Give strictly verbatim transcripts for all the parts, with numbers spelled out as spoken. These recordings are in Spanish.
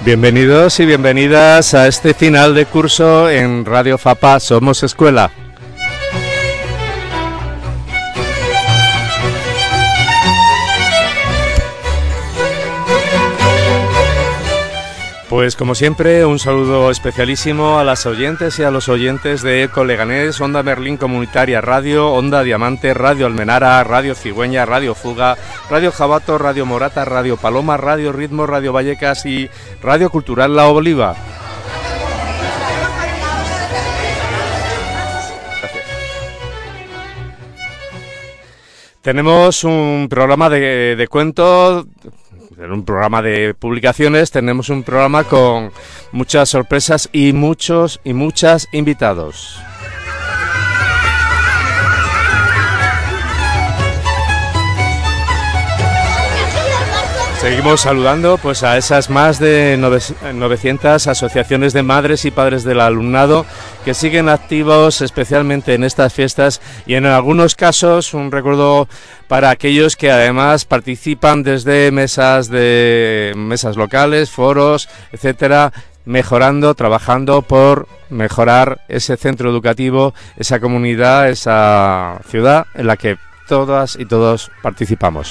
Bienvenidos y bienvenidas a este final de curso en Radio Fapa Somos Escuela. Pues como siempre, un saludo especialísimo a las oyentes y a los oyentes de Eco Leganés, Onda Merlín Comunitaria Radio, Onda Diamante, Radio Almenara, Radio Cigüeña, Radio Fuga, Radio Jabato, Radio Morata, Radio Paloma, Radio Ritmo, Radio Vallecas y Radio Cultural La Oliva. Gracias. Tenemos un programa de, de cuentos. En un programa de publicaciones tenemos un programa con muchas sorpresas y muchos y muchas invitados. Seguimos saludando pues a esas más de novecientas asociaciones de madres y padres del alumnado que siguen activos especialmente en estas fiestas y en algunos casos un recuerdo para aquellos que además participan desde mesas de mesas locales, foros, etcétera, mejorando, trabajando por mejorar ese centro educativo, esa comunidad, esa ciudad en la que todas y todos participamos.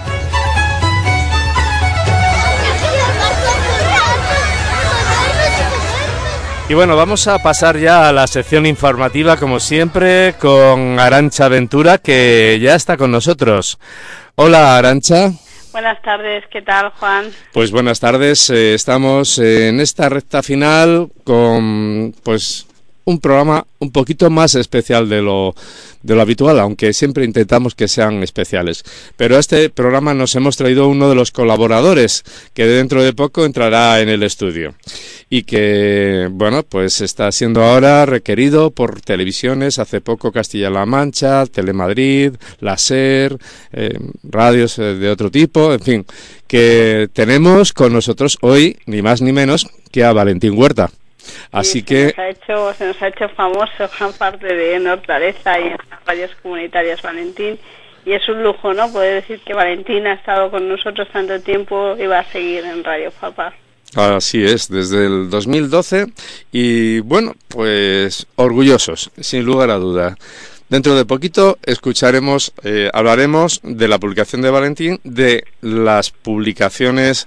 Y bueno, vamos a pasar ya a la sección informativa, como siempre, con Arantxa Ventura, que ya está con nosotros. Hola, Arantxa. Buenas tardes, ¿qué tal, Juan? Pues buenas tardes, eh, estamos en esta recta final con, pues, un programa un poquito más especial de lo, de lo habitual, aunque siempre intentamos que sean especiales. Pero a este programa nos hemos traído uno de los colaboradores que dentro de poco entrará en el estudio y que, bueno, pues está siendo ahora requerido por televisiones, hace poco Castilla-La Mancha, Telemadrid, la SER, eh, radios de otro tipo, en fin, que tenemos con nosotros hoy ni más ni menos que a Valentín Huerta. Así sí, que se nos ha hecho, se nos ha hecho famoso gran parte de Hortaleza y en las radios comunitarias Valentín, y es un lujo, ¿no?, poder decir que Valentín ha estado con nosotros tanto tiempo y va a seguir en Radio Fapa. Así es, desde el dos mil doce y bueno, pues orgullosos, sin lugar a duda. Dentro de poquito escucharemos, eh, hablaremos de la publicación de Valentín, de las publicaciones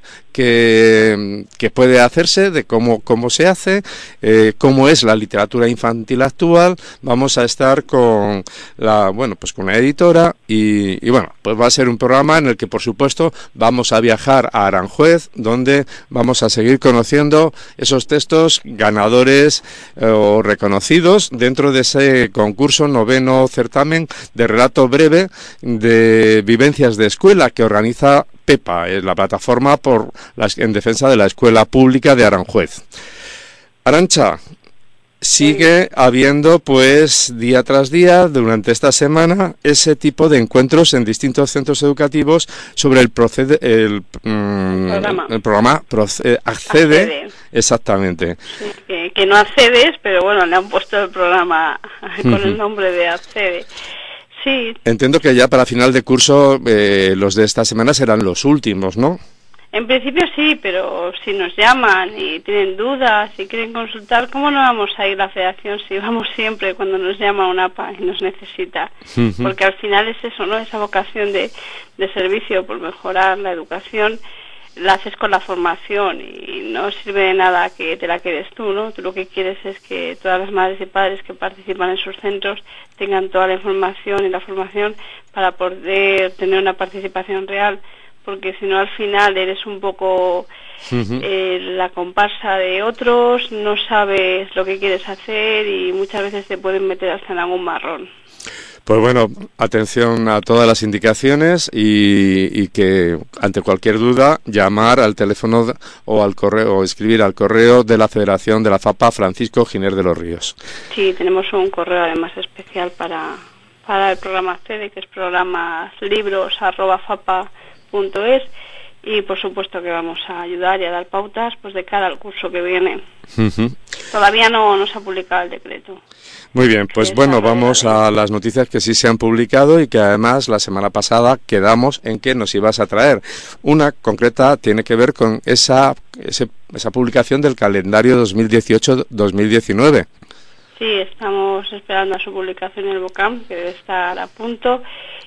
que, que puede hacerse, de cómo, cómo se hace, eh, cómo es la literatura infantil actual. Vamos a estar con la, bueno, pues con una editora y, y bueno, pues va a ser un programa en el que por supuesto vamos a viajar a Aranjuez, donde vamos a seguir conociendo esos textos ganadores eh, o reconocidos dentro de ese concurso noveno certamen de relato breve de vivencias de escuela que organiza PEPA, la plataforma por las, en defensa de la escuela pública de Aranjuez. Arantxa, sigue habiendo pues día tras día durante esta semana ese tipo de encuentros en distintos centros educativos sobre el procede el, mm, programa, el programa procede, accede, accede exactamente sí, que, que no accedes, pero bueno, le han puesto el programa con uh-huh. el nombre de accede. Sí. Entiendo que ya para final de curso eh, los de esta semana serán los últimos, ¿no? En principio sí, pero si nos llaman y tienen dudas y quieren consultar, ¿cómo no vamos a ir a la federación si vamos siempre cuando nos llama una A P A y nos necesita? Uh-huh. Porque al final es eso, ¿no? Esa vocación de, de servicio por mejorar la educación, la haces con la formación y no sirve de nada que te la quedes tú, ¿no? Tú lo que quieres es que todas las madres y padres que participan en sus centros tengan toda la información y la formación para poder tener una participación real, porque si no al final eres un poco uh-huh. eh, la comparsa de otros, no sabes lo que quieres hacer y muchas veces te pueden meter hasta en algún marrón. Pues bueno, atención a todas las indicaciones y, y que ante cualquier duda llamar al teléfono o al correo o escribir al correo de la Federación de la Fapa Francisco Giner de los Ríos. Sí, tenemos un correo además especial para, para el programa accede, que es programas libros arroba fapa punto es, y por supuesto que vamos a ayudar y a dar pautas pues de cara al curso que viene. Uh-huh. Todavía no, no se ha publicado el decreto. Muy bien, pues bueno, vamos a las noticias que sí se han publicado y que además la semana pasada quedamos en que nos ibas a traer. Una concreta tiene que ver con esa, ese, esa publicación del calendario dos mil dieciocho dos mil diecinueve. Sí, estamos esperando a su publicación en el BOCAM, que debe estar a punto,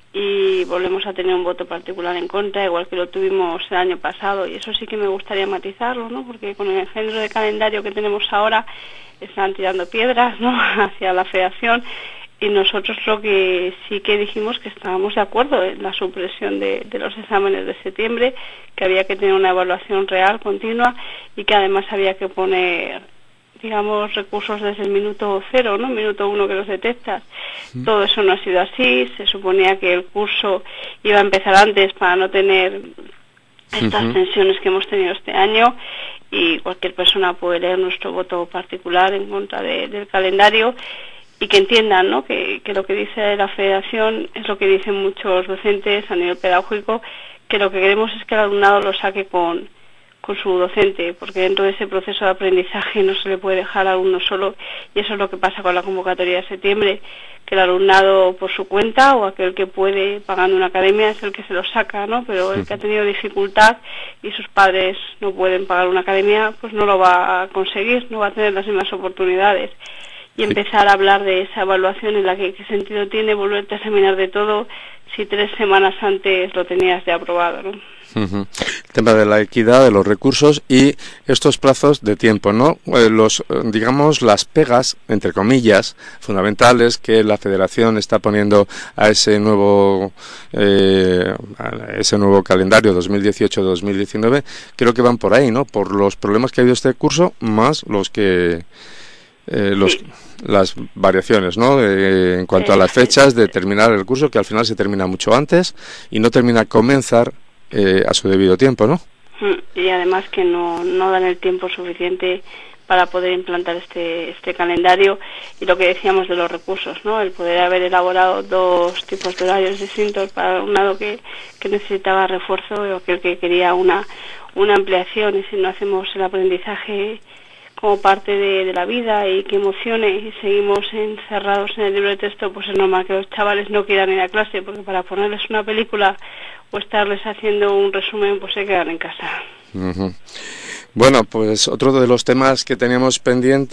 y volvemos a tener un voto particular en contra, igual que lo tuvimos el año pasado, y eso sí que me gustaría matizarlo, ¿no? Porque con el género de calendario que tenemos ahora están tirando piedras, ¿no?, hacia la federación, y nosotros lo que sí que dijimos que estábamos de acuerdo en la supresión de, de los exámenes de septiembre, que había que tener una evaluación real, continua, y que además había que poner, digamos, recursos desde el minuto cero, ¿no?, minuto uno que los detectas. Sí. Todo eso no ha sido así. Se suponía que el curso iba a empezar antes para no tener estas uh-huh. tensiones que hemos tenido este año, y cualquier persona puede leer nuestro voto particular en contra de, del calendario, y que entiendan, ¿no?, que, que lo que dice la federación es lo que dicen muchos docentes a nivel pedagógico, que lo que queremos es que el alumnado lo saque con con su docente, porque dentro de ese proceso de aprendizaje no se le puede dejar al alumno solo, y eso es lo que pasa con la convocatoria de septiembre, que el alumnado por su cuenta, o aquel que puede pagando una academia, es el que se lo saca, ¿no? Pero el que ha tenido dificultad y sus padres no pueden pagar una academia, pues no lo va a conseguir, no va a tener las mismas oportunidades. Y empezar a hablar de esa evaluación en la que qué sentido tiene volverte a examinar de todo si tres semanas antes lo tenías ya aprobado, ¿no? Uh-huh. El tema de la equidad, de los recursos y estos plazos de tiempo, ¿no? Eh, los, digamos, las pegas, entre comillas, fundamentales que la Federación está poniendo a ese nuevo, eh, a ese nuevo calendario dos mil dieciocho dos mil diecinueve, creo que van por ahí, ¿no? Por los problemas que ha habido este curso, más los que eh, los sí. las variaciones, ¿no? Eh, en cuanto a las fechas de terminar el curso, que al final se termina mucho antes y no termina a comenzar eh, a su debido tiempo, ¿no? Y además que no, no dan el tiempo suficiente para poder implantar este este calendario, y lo que decíamos de los recursos, ¿no? El poder haber elaborado dos tipos de horarios distintos para el alumnado que, que necesitaba refuerzo, o aquel que quería una, una ampliación, y si no hacemos el aprendizaje como parte de, de la vida y que emocione, y seguimos encerrados en el libro de texto, pues es normal que los chavales no quieran ir a clase, porque para ponerles una película o estarles haciendo un resumen, pues se quedan en casa. Uh-huh. Bueno, pues otro de los temas que teníamos pendiente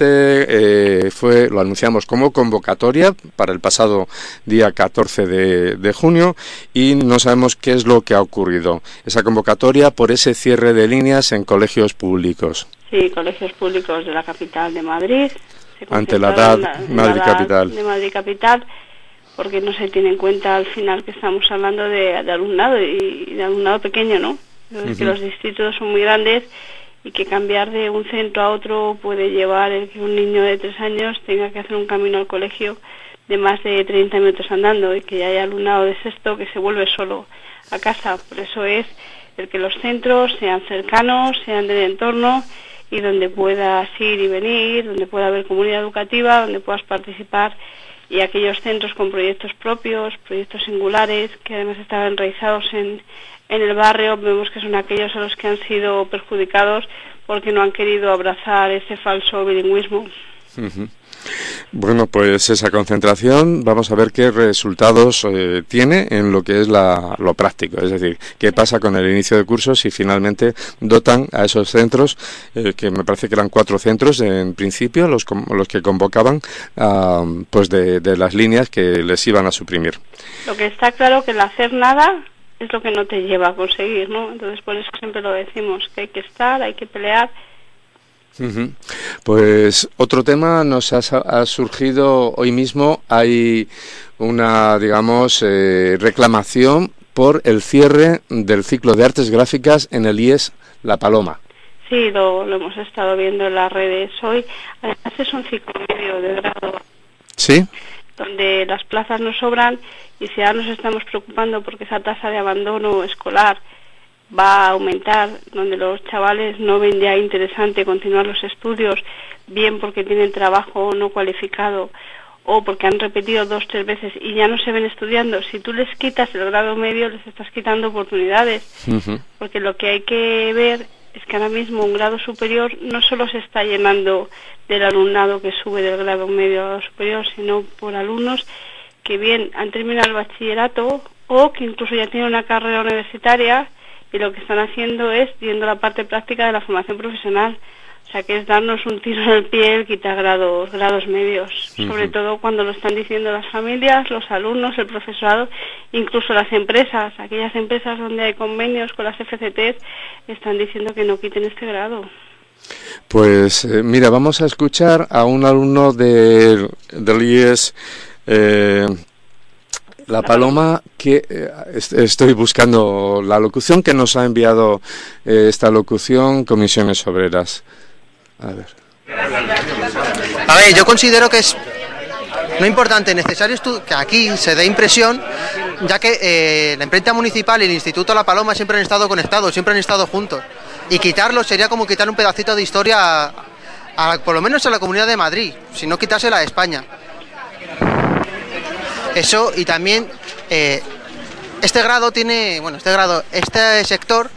eh, fue, lo anunciamos como convocatoria para el pasado día catorce de, de junio, y no sabemos qué es lo que ha ocurrido. Esa convocatoria por ese cierre de líneas en colegios públicos. Sí, colegios públicos de la capital de Madrid. Ante la D A D Madrid Capital. De Madrid Capital, porque no se tiene en cuenta al final que estamos hablando de, de alumnado, y de alumnado pequeño, ¿no? Es uh-huh. que los distritos son muy grandes, y que cambiar de un centro a otro puede llevar el que un niño de tres años tenga que hacer un camino al colegio de más de treinta minutos andando, y que ya hay alumnado de sexto que se vuelve solo a casa. Por eso es el que los centros sean cercanos, sean del entorno, y donde puedas ir y venir, donde pueda haber comunidad educativa, donde puedas participar, y aquellos centros con proyectos propios, proyectos singulares, que además están enraizados en, en el barrio, vemos que son aquellos a los que han sido perjudicados porque no han querido abrazar ese falso bilingüismo. Uh-huh. Bueno, pues esa concentración, vamos a ver qué resultados eh, tiene en lo que es la, lo práctico, es decir, qué pasa con el inicio de cursos si finalmente dotan a esos centros, eh, que me parece que eran cuatro centros en principio, los, los que convocaban, uh, pues de, de las líneas que les iban a suprimir. Lo que está claro que el hacer nada es lo que no te lleva a conseguir, ¿no? Entonces por eso siempre lo decimos, que hay que estar, hay que pelear. Uh-huh. Pues otro tema nos ha, ha surgido hoy mismo. Hay una, digamos, eh, reclamación por el cierre del ciclo de artes gráficas en el I E S La Paloma. Sí, lo, lo hemos estado viendo en las redes hoy. Además es un ciclo medio de grado. Sí. Donde las plazas nos sobran, y si ahora nos estamos preocupando porque esa tasa de abandono escolar va a aumentar, donde los chavales no ven ya interesante continuar los estudios, bien porque tienen trabajo no cualificado, o porque han repetido dos, tres veces y ya no se ven estudiando, si tú les quitas el grado medio, les estás quitando oportunidades. Uh-huh. Porque lo que hay que ver es que ahora mismo un grado superior no solo se está llenando del alumnado que sube del grado medio al grado superior, sino por alumnos que bien han terminado el bachillerato o que incluso ya tienen una carrera universitaria y lo que están haciendo es yendo a la parte práctica de la formación profesional. O sea, que es darnos un tiro en el pie el quitar grados, grados medios, uh-huh. sobre todo cuando lo están diciendo las familias, los alumnos, el profesorado, incluso las empresas. Aquellas empresas donde hay convenios con las F C Ts están diciendo que no quiten este grado. Pues eh, mira, vamos a escuchar a un alumno de, del I E S, eh, La Paloma, que eh, estoy buscando la locución que nos ha enviado eh, esta locución Comisiones Obreras. A ver. A ver, yo considero que es no importante, necesario que aquí se dé impresión, ya que eh, la imprenta municipal y el Instituto La Paloma siempre han estado conectados, siempre han estado juntos. Y quitarlo sería como quitar un pedacito de historia, a, a, por lo menos a la Comunidad de Madrid, si no quitársela a España. Eso, y también eh, este grado tiene, bueno, este grado, este sector,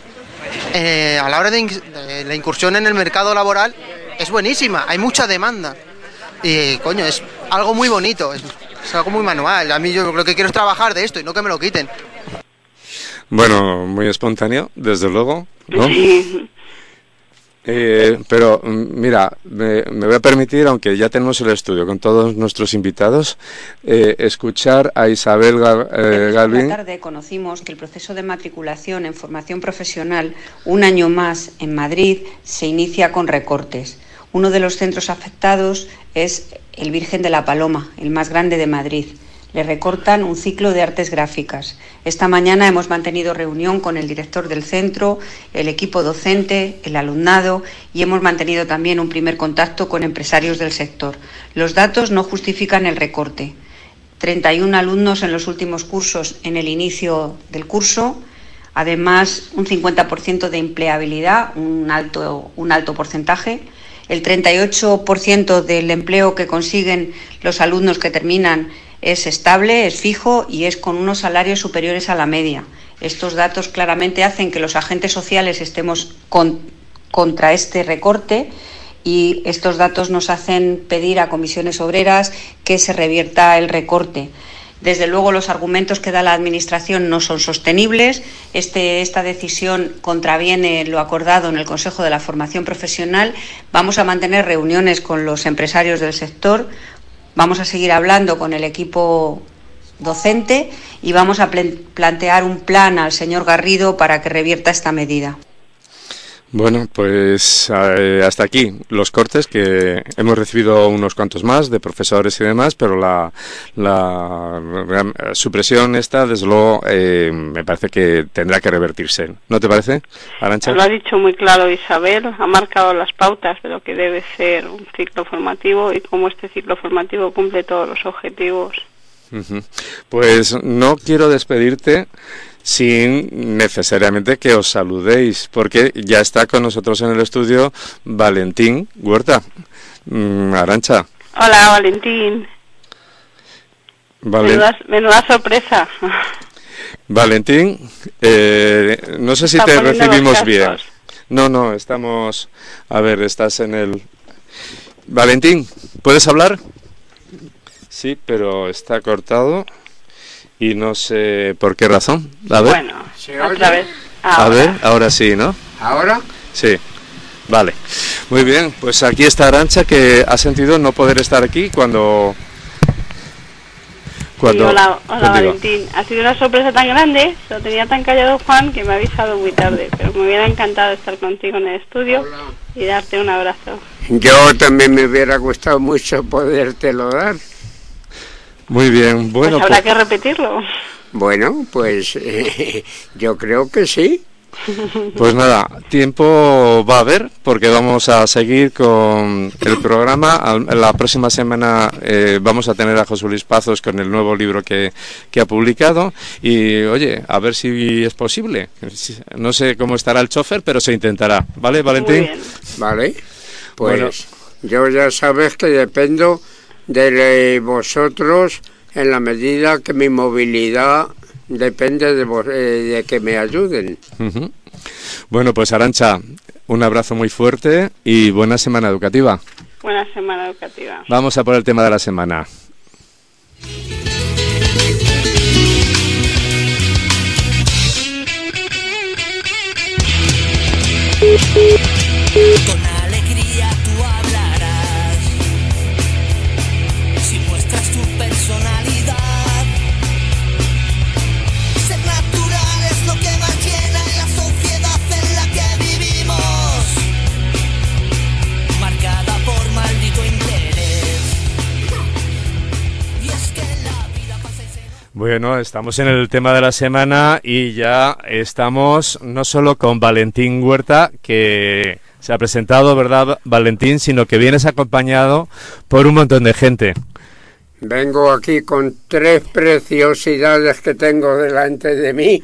eh, a la hora de, in, de la incursión en el mercado laboral, es buenísima, hay mucha demanda. Y, coño, es algo muy bonito, es, es algo muy manual. A mí yo lo que quiero es trabajar de esto y no que me lo quiten. Bueno, muy espontáneo, desde luego, ¿no? Sí. Eh, pero mira, me, me voy a permitir, aunque ya tenemos el estudio con todos nuestros invitados, eh, escuchar a Isabel Gal, eh, Galvin. Esta tarde conocimos que el proceso de matriculación en formación profesional, un año más en Madrid, se inicia con recortes. Uno de los centros afectados es el Virgen de la Paloma, el más grande de Madrid. Le recortan un ciclo de artes gráficas. Esta mañana hemos mantenido reunión con el director del centro, el equipo docente, el alumnado y hemos mantenido también un primer contacto con empresarios del sector. Los datos no justifican el recorte. treinta y uno alumnos en los últimos cursos en el inicio del curso, además un cincuenta por ciento de empleabilidad, un alto, un alto porcentaje. El treinta y ocho por ciento del empleo que consiguen los alumnos que terminan es estable, es fijo y es con unos salarios superiores a la media. Estos datos claramente hacen que los agentes sociales estemos con, contra este recorte y estos datos nos hacen pedir a Comisiones Obreras que se revierta el recorte. Desde luego los argumentos que da la Administración no son sostenibles. Este, esta decisión contraviene lo acordado en el Consejo de la Formación Profesional. Vamos a mantener reuniones con los empresarios del sector. Vamos a seguir hablando con el equipo docente y vamos a plantear un plan al señor Garrido para que revierta esta medida. Bueno, pues eh, hasta aquí los cortes, que hemos recibido unos cuantos más de profesores y demás, pero la, la, la supresión esta, desde luego, eh, me parece que tendrá que revertirse. ¿No te parece, Arantxa? Lo ha dicho muy claro Isabel, ha marcado las pautas de lo que debe ser un ciclo formativo y cómo este ciclo formativo cumple todos los objetivos. Uh-huh. Pues no quiero despedirte sin necesariamente que os saludéis, porque ya está con nosotros en el estudio Valentín Huerta. Mm, Arantxa. Hola, Valentín. Valen... Menuda, menuda sorpresa. Valentín, eh, no sé si te recibimos bien. No, no, estamos... A ver, estás en el... Valentín, ¿puedes hablar? Sí, pero está cortado. Y no sé por qué razón. A ver. Bueno, otra vez. Ahora. A ver, ahora sí, ¿no? ¿Ahora? Sí. Vale. Muy bien, pues aquí está Arantxa, que ha sentido no poder estar aquí cuando... cuando sí, hola, hola Valentín. Ha sido una sorpresa tan grande, lo tenía tan callado Juan que me ha avisado muy tarde, pero me hubiera encantado estar contigo en el estudio hola. Y darte un abrazo. Yo también me hubiera gustado mucho podértelo dar. Muy bien, bueno. Pues habrá pues, que repetirlo. Bueno, pues eh, yo creo que sí. Pues nada, tiempo va a haber, porque vamos a seguir con el programa. La próxima semana eh, vamos a tener a José Luis Pazos con el nuevo libro que, que ha publicado. Y oye, a ver si es posible. No sé cómo estará el chofer, pero se intentará. ¿Vale, Valentín? Vale, pues bueno. Yo ya sabes que dependo de vosotros en la medida que mi movilidad depende de, vos, eh, de que me ayuden. Uh-huh. Bueno, pues Arantxa, un abrazo muy fuerte y buena semana educativa. Buena semana educativa. Vamos a por el tema de la semana. Con alegría tú hablarás, si muestras tu personalidad. Ser natural es lo que más llena en la sociedad en la que vivimos, marcada por maldito interés. Y es que la vida pasa y se nos... Bueno, estamos en el tema de la semana y ya estamos no solo con Valentín Huerta, que se ha presentado, ¿verdad, Valentín?, sino que vienes acompañado por un montón de gente. Vengo aquí con tres preciosidades que tengo delante de mí.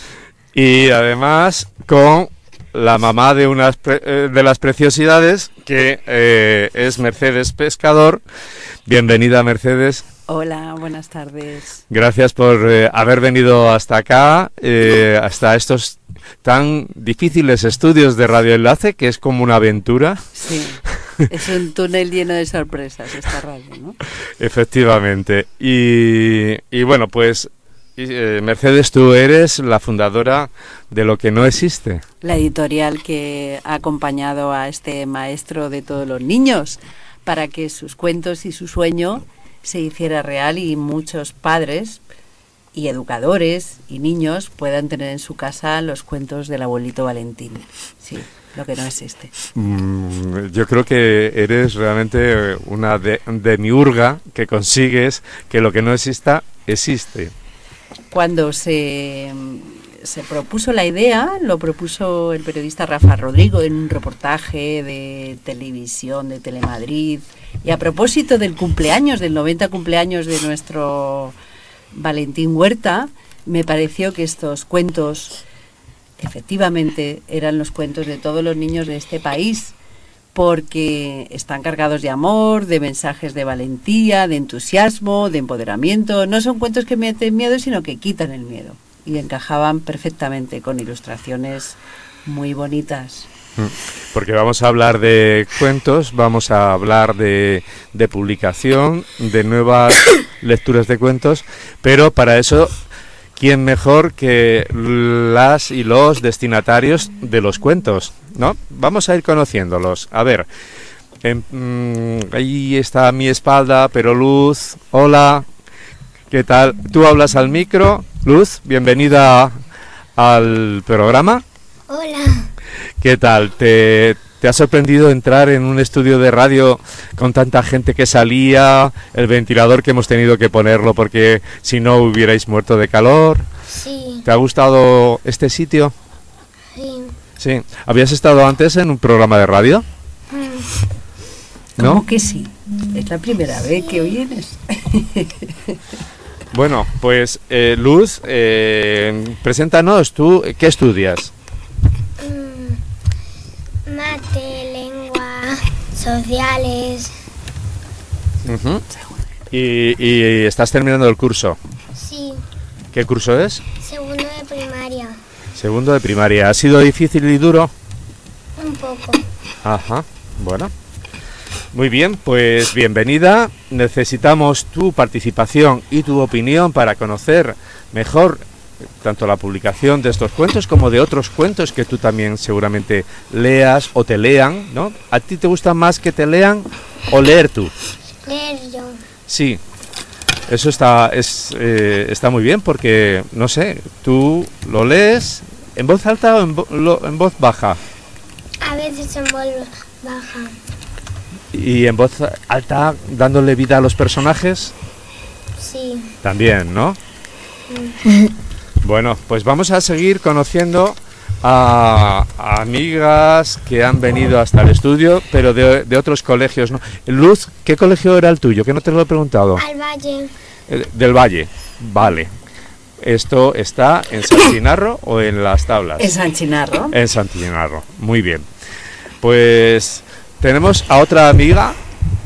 Y además con la mamá de unas pre- de las preciosidades, que eh, es Mercedes Pescador. Bienvenida, Mercedes. Hola, buenas tardes. Gracias por eh, haber venido hasta acá, eh, hasta estos tan difíciles estudios de Radio Enlace, que es como una aventura. Sí, es un túnel lleno de sorpresas esta radio, ¿no? Efectivamente. Y, y bueno, pues eh, Mercedes, tú eres la fundadora de Lo que no existe. La editorial que ha acompañado a este maestro de todos los niños para que sus cuentos y su sueño se hiciera real y muchos padres y educadores y niños puedan tener en su casa los cuentos del abuelito Valentín. Sí, lo que no existe. Mm, yo creo que eres realmente una de, demiurga que consigues que lo que no exista, existe. Cuando se, se propuso la idea, lo propuso el periodista Rafa Rodrigo en un reportaje de televisión de Telemadrid. Y a propósito del cumpleaños, del noventa cumpleaños de nuestro Valentín Huerta, me pareció que estos cuentos efectivamente eran los cuentos de todos los niños de este país, porque están cargados de amor, de mensajes de valentía, de entusiasmo, de empoderamiento. No son cuentos que meten miedo, sino que quitan el miedo. Y encajaban perfectamente con ilustraciones muy bonitas. Porque vamos a hablar de cuentos, vamos a hablar de, de publicación, de nuevas lecturas de cuentos, pero para eso, ¿quién mejor que las y los destinatarios de los cuentos, ¿no? Vamos a ir conociéndolos. A ver, en, mmm, ahí está a mi espalda, pero Luz, hola, ¿qué tal? ¿Tú hablas al micro? Luz, bienvenida al programa. Hola. ¿Qué tal? ¿Te, te ha sorprendido entrar en un estudio de radio con tanta gente que salía, el ventilador que hemos tenido que ponerlo porque si no hubierais muerto de calor? Sí. ¿Te ha gustado este sitio? Sí. Sí. ¿Habías estado antes en un programa de radio? Mm. ¿No? ¿Cómo que sí? Es la primera vez que vienes. Bueno, pues eh, Luz, eh, preséntanos, ¿tú qué estudias? Mate, lengua, sociales. Uh-huh. y, y estás terminando el curso. Sí. ¿Qué curso es? Segundo de primaria. Segundo de primaria. ¿Ha sido difícil y duro? Un poco. Ajá, bueno. Muy bien, pues bienvenida. Necesitamos tu participación y tu opinión para conocer mejor tanto la publicación de estos cuentos como de otros cuentos que tú también seguramente leas o te lean, ¿no? ¿A ti te gusta más que te lean o leer tú? Leer yo. Sí, eso está, es, eh, está muy bien porque, no sé, tú lo lees en voz alta o en, vo- lo, en voz baja. A veces en voz baja. Y en voz alta dándole vida a los personajes Sí. también, ¿no? Bueno, pues vamos a seguir conociendo a, a amigas que han venido hasta el estudio, pero de, de otros colegios, ¿no? Luz, ¿qué colegio era el tuyo? Que no te lo he preguntado. Al valle. Eh, del Valle, vale. ¿Esto está en San Chinarro o en Las Tablas? En San Chinarro. En San Chinarro, muy bien. Pues tenemos a otra amiga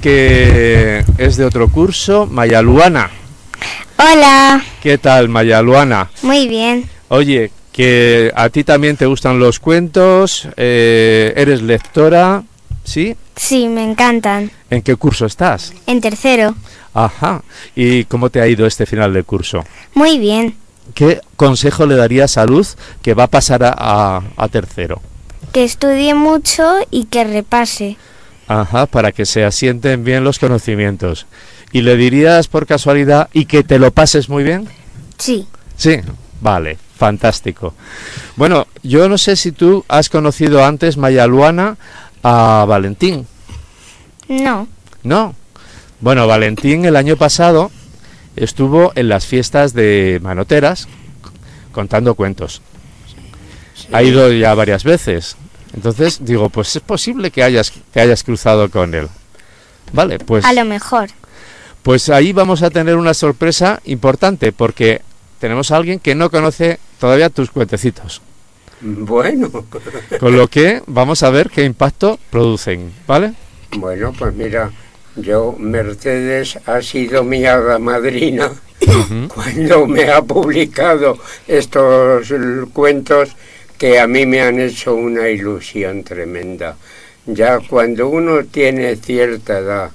que es de otro curso, Maya Luana. Hola, ¿Qué tal, Maya Luana? muy bien. Oye, que a ti también te gustan los cuentos, eh, eres lectora, ¿sí? Sí, me encantan. ¿En qué curso estás? En tercero. Ajá. ¿Y cómo te ha ido este final de curso? Muy bien. ¿Qué consejo le darías a Luz que va a pasar a, a, a tercero? Que estudie mucho y que repase. Ajá, para que se asienten bien los conocimientos. ¿Y le dirías por casualidad y que te lo pases muy bien? Sí. Sí, vale, fantástico. Bueno, yo no sé si tú has conocido antes, Maya Luana, a Valentín. No. ¿No? Bueno, Valentín el año pasado estuvo en las fiestas de Manoteras contando cuentos. Sí. Ha ido ya varias veces. Entonces digo, pues es posible que hayas, que hayas cruzado con él. Vale, pues... A lo mejor. Pues ahí vamos a tener una sorpresa importante, porque tenemos a alguien que no conoce todavía tus cuentecitos. Bueno. Con lo que vamos a ver qué impacto producen, ¿vale? Bueno, pues mira, yo, Mercedes, ha sido mi hada madrina uh-huh. cuando me ha publicado estos cuentos que a mí me han hecho una ilusión tremenda. Ya cuando uno tiene cierta edad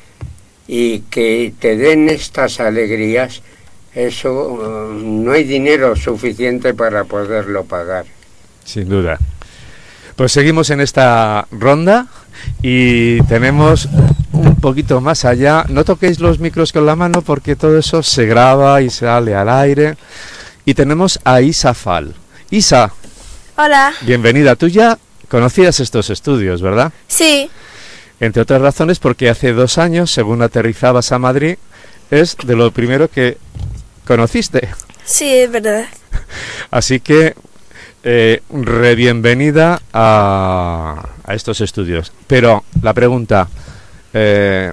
y que te den estas alegrías, eso uh, no hay dinero suficiente para poderlo pagar. Sin duda. Pues seguimos en esta ronda y tenemos un poquito más allá. No toquéis los micros con la mano porque todo eso se graba y sale al aire. Y tenemos a Isa Fal. Isa. Hola. Bienvenida. Tú ya conocías estos estudios, ¿verdad? Sí. Entre otras razones porque hace dos años, según aterrizabas a Madrid, es de lo primero que conociste. Sí, es verdad. Así que, eh, re bienvenida a, a estos estudios. Pero la pregunta, eh,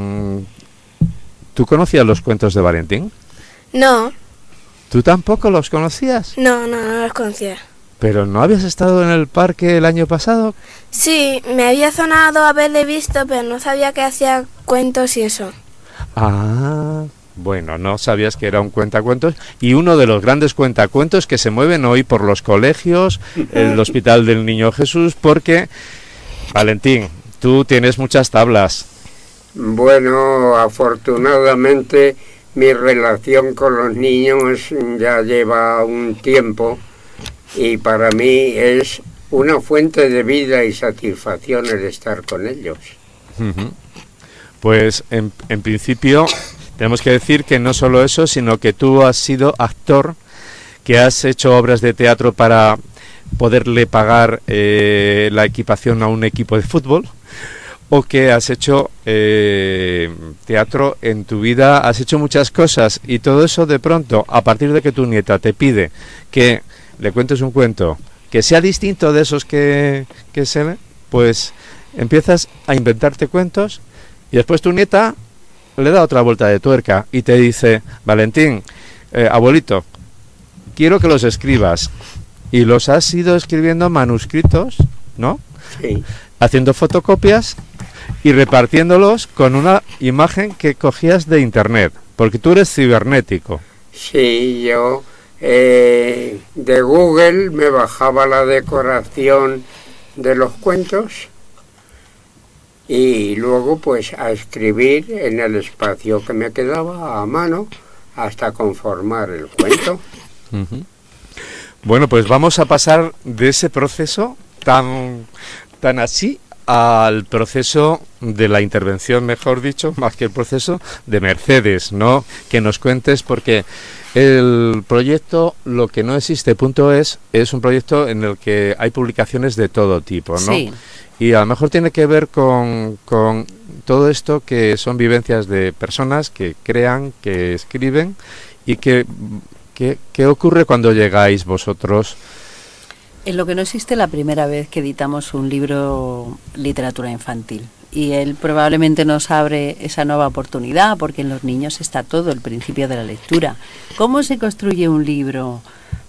¿tú conocías los cuentos de Valentín? No. ¿Tú tampoco los conocías? No, no, no los conocía. ¿Pero no habías estado en el parque el año pasado? Sí, me había sonado haberle visto, pero no sabía que hacía cuentos y eso. Ah, bueno, no sabías que era un cuentacuentos. Y uno de los grandes cuentacuentos que se mueven hoy por los colegios, el Hospital del Niño Jesús, porque, Valentín, tú tienes muchas tablas. Bueno, afortunadamente mi relación con los niños ya lleva un tiempo. Y para mí es una fuente de vida y satisfacción el estar con ellos. Uh-huh. Pues en, en principio tenemos que decir que no solo eso, sino que tú has sido actor, que has hecho obras de teatro para poderle pagar eh, la equipación a un equipo de fútbol, o que has hecho eh, teatro en tu vida, has hecho muchas cosas, y todo eso de pronto, a partir de que tu nieta te pide que le cuentes un cuento que sea distinto de esos que, que se ven, pues empiezas a inventarte cuentos y después tu nieta le da otra vuelta de tuerca y te dice, Valentín, eh, abuelito, quiero que los escribas. Y los has ido escribiendo manuscritos, ¿no? Sí. Haciendo fotocopias y repartiéndolos con una imagen que cogías de internet, porque tú eres cibernético. Sí, yo... Eh, de Google me bajaba la decoración de los cuentos y luego pues a escribir en el espacio que me quedaba a mano hasta conformar el cuento. Uh-huh. Bueno, pues vamos a pasar de ese proceso tan, tan así al proceso de la intervención, mejor dicho, más que el proceso de Mercedes, ¿no? Que nos cuentes, porque el proyecto Lo que no existe punto es es un proyecto en el que hay publicaciones de todo tipo, ¿no? Sí. Y a lo mejor tiene que ver con, con todo esto que son vivencias de personas que crean, que escriben y que, que, ¿qué ocurre cuando llegáis vosotros? En Lo que no existe la primera vez que editamos un libro literatura infantil y él probablemente nos abre esa nueva oportunidad porque en los niños está todo, el principio de la lectura. ¿Cómo se construye un libro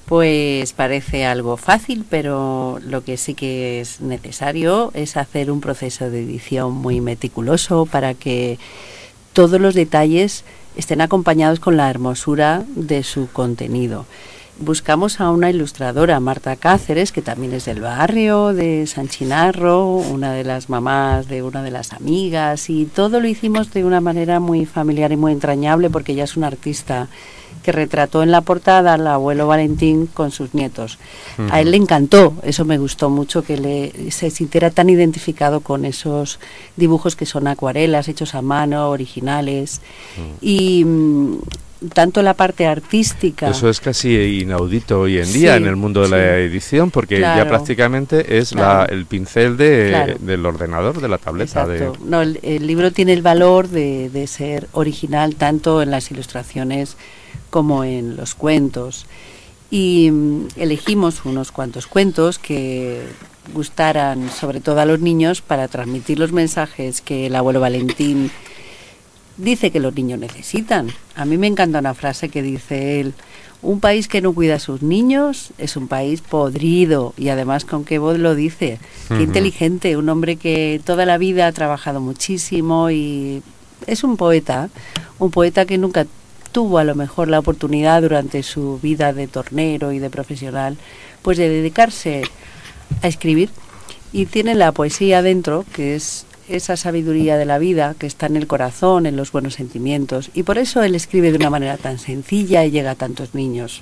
Pues parece algo fácil, pero lo que sí que es necesario es hacer un proceso de edición muy meticuloso para que todos los detalles estén acompañados con la hermosura de su contenido. Buscamos a una ilustradora, Marta Cáceres, que también es del barrio de San Chinarro, una de las mamás de una de las amigas, y todo lo hicimos de una manera muy familiar y muy entrañable, porque ella es una artista que retrató en la portada al abuelo Valentín con sus nietos. Uh-huh. A él le encantó, eso me gustó mucho, que le, se sintiera tan identificado con esos dibujos que son acuarelas, hechos a mano, originales, uh-huh. y tanto la parte artística... Eso es casi inaudito hoy en día, sí, en el mundo de sí. la edición, porque claro, ya prácticamente es claro. la, el pincel de, claro. del ordenador, de la tableta. De... No, el, el libro tiene el valor de, de ser original tanto en las ilustraciones como en los cuentos. Y mm, elegimos unos cuantos cuentos que gustaran sobre todo a los niños para transmitir los mensajes que el abuelo Valentín dice que los niños necesitan. A mí me encanta una frase que dice él: un país que no cuida a sus niños es un país podrido. Y además con qué voz lo dice. Uh-huh. Qué inteligente, un hombre que toda la vida ha trabajado muchísimo y es un poeta, un poeta que nunca tuvo a lo mejor la oportunidad durante su vida de tornero y de profesional pues de dedicarse a escribir, y tiene la poesía dentro, que es esa sabiduría de la vida que está en el corazón, en los buenos sentimientos, y por eso él escribe de una manera tan sencilla y llega a tantos niños.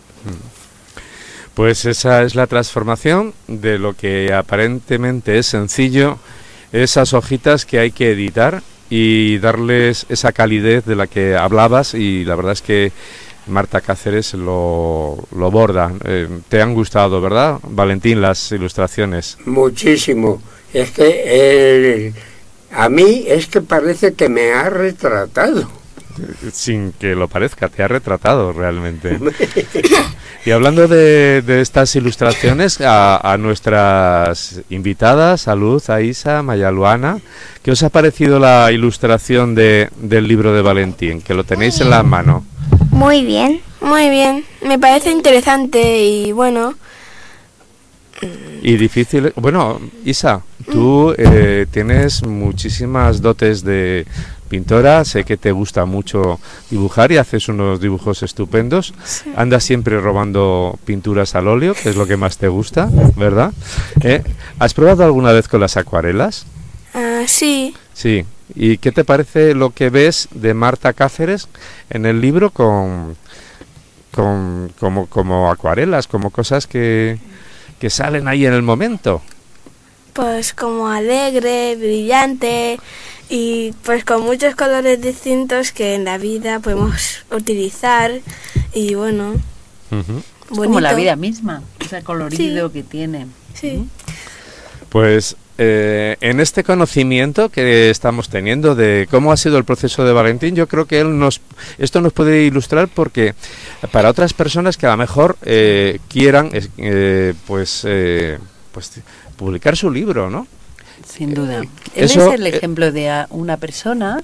Pues esa es la transformación de lo que aparentemente es sencillo, esas hojitas que hay que editar y darles esa calidez de la que hablabas, y la verdad es que Marta Cáceres lo, lo borda. Eh, ¿te han gustado, verdad, Valentín, las ilustraciones? Muchísimo. Es que eh, a mí es que parece que me ha retratado. Sin que lo parezca, te ha retratado realmente. Y hablando de, de estas ilustraciones, a, a nuestras invitadas, a Luz, a Isa, Maya Luana, ¿qué os ha parecido la ilustración de, del libro de Valentín, que lo tenéis en la mano? Muy bien. Muy bien, me parece interesante y bueno... Y difícil. Bueno, Isa, tú eh, tienes muchísimas dotes de pintora, sé que te gusta mucho dibujar y haces unos dibujos estupendos. Sí. Andas siempre robando pinturas al óleo, que es lo que más te gusta, ¿verdad? ¿Eh? ¿Has probado alguna vez con las acuarelas? Uh, sí. Sí. ¿Y qué te parece lo que ves de Marta Cáceres en el libro con, con como, como acuarelas, como cosas que... que salen ahí en el momento? Pues como alegre, brillante y pues con muchos colores distintos que en la vida podemos utilizar y bueno, uh-huh. como la vida misma, ese colorido sí. que tiene. Sí. Uh-huh. Pues eh, en este conocimiento que estamos teniendo de cómo ha sido el proceso de Valentín, yo creo que él nos esto nos puede ilustrar, porque para otras personas que a lo mejor eh, quieran eh, pues eh, pues publicar su libro, ¿no? Sin duda. Eh, él eso, es el ejemplo eh, de una persona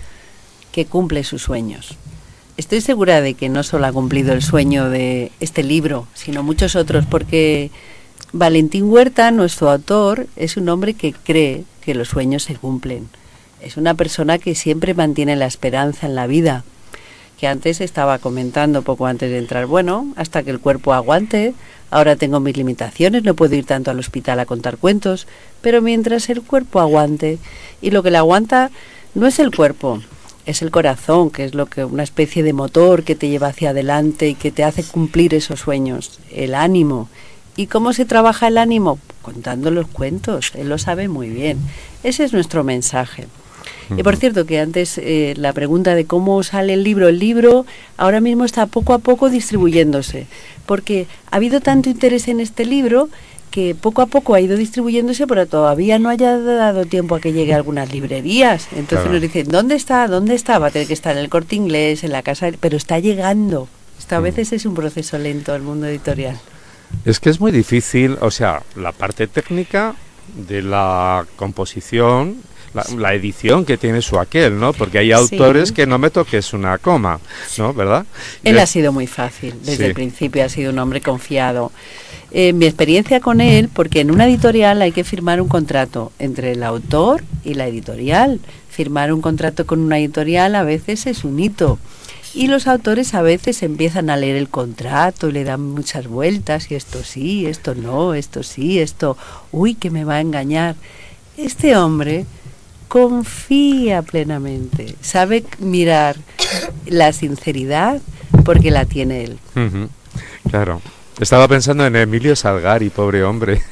que cumple sus sueños. Estoy segura de que no solo ha cumplido el sueño de este libro, sino muchos otros, porque Valentín Huerta, nuestro autor, es un hombre que cree que los sueños se cumplen. Es una persona que siempre mantiene la esperanza en la vida, que antes estaba comentando poco antes de entrar, bueno, hasta que el cuerpo aguante, ahora tengo mis limitaciones, no puedo ir tanto al hospital a contar cuentos, pero mientras el cuerpo aguante, y lo que le aguanta no es el cuerpo, es el corazón, que es lo que una especie de motor que te lleva hacia adelante y que te hace cumplir esos sueños, el ánimo. ¿Y cómo se trabaja el ánimo? Contando los cuentos, él lo sabe muy bien. Ese es nuestro mensaje. Uh-huh. Y por cierto, que antes eh, la pregunta de cómo sale el libro, el libro ahora mismo está poco a poco distribuyéndose, porque ha habido tanto interés en este libro que poco a poco ha ido distribuyéndose, pero todavía no haya dado tiempo a que llegue a algunas librerías. Entonces claro. nos dicen, ¿dónde está? ¿Dónde está? Va a tener que estar en el Corte Inglés, en la casa, pero está llegando. Esto a veces es un proceso lento, el mundo editorial. Es que es muy difícil, o sea, la parte técnica de la composición, la, la edición que tiene su aquel, ¿no? Porque hay autores sí. que no me toques una coma, ¿no? ¿Verdad? Él Yo... ha sido muy fácil, desde sí. el principio ha sido un hombre confiado. Eh, mi experiencia con él, porque en una editorial hay que firmar un contrato entre el autor y la editorial. Firmar un contrato con una editorial a veces es un hito. Y los autores a veces empiezan a leer el contrato y le dan muchas vueltas, y esto sí, esto no, esto sí, esto, uy, que me va a engañar. Este hombre confía plenamente, sabe mirar la sinceridad porque la tiene él. Uh-huh. Claro. Estaba pensando en Emilio Salgari, pobre hombre.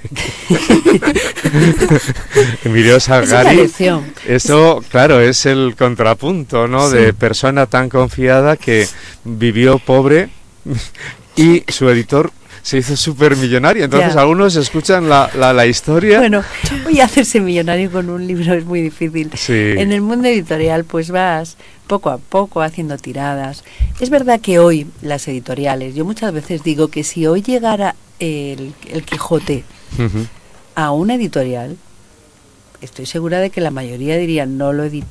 Emilio Salgari. Eso, claro, es el contrapunto, ¿no? Sí. De persona tan confiada que vivió pobre y su editor se hizo súper millonario. Entonces ya. algunos escuchan la, la, la historia. Bueno, voy a hacerse millonario con un libro es muy difícil. Sí. En el mundo editorial pues vas poco a poco haciendo tiradas. Es verdad que hoy las editoriales, yo muchas veces digo que si hoy llegara el, el Quijote uh-huh. a una editorial, estoy segura de que la mayoría dirían no lo edito.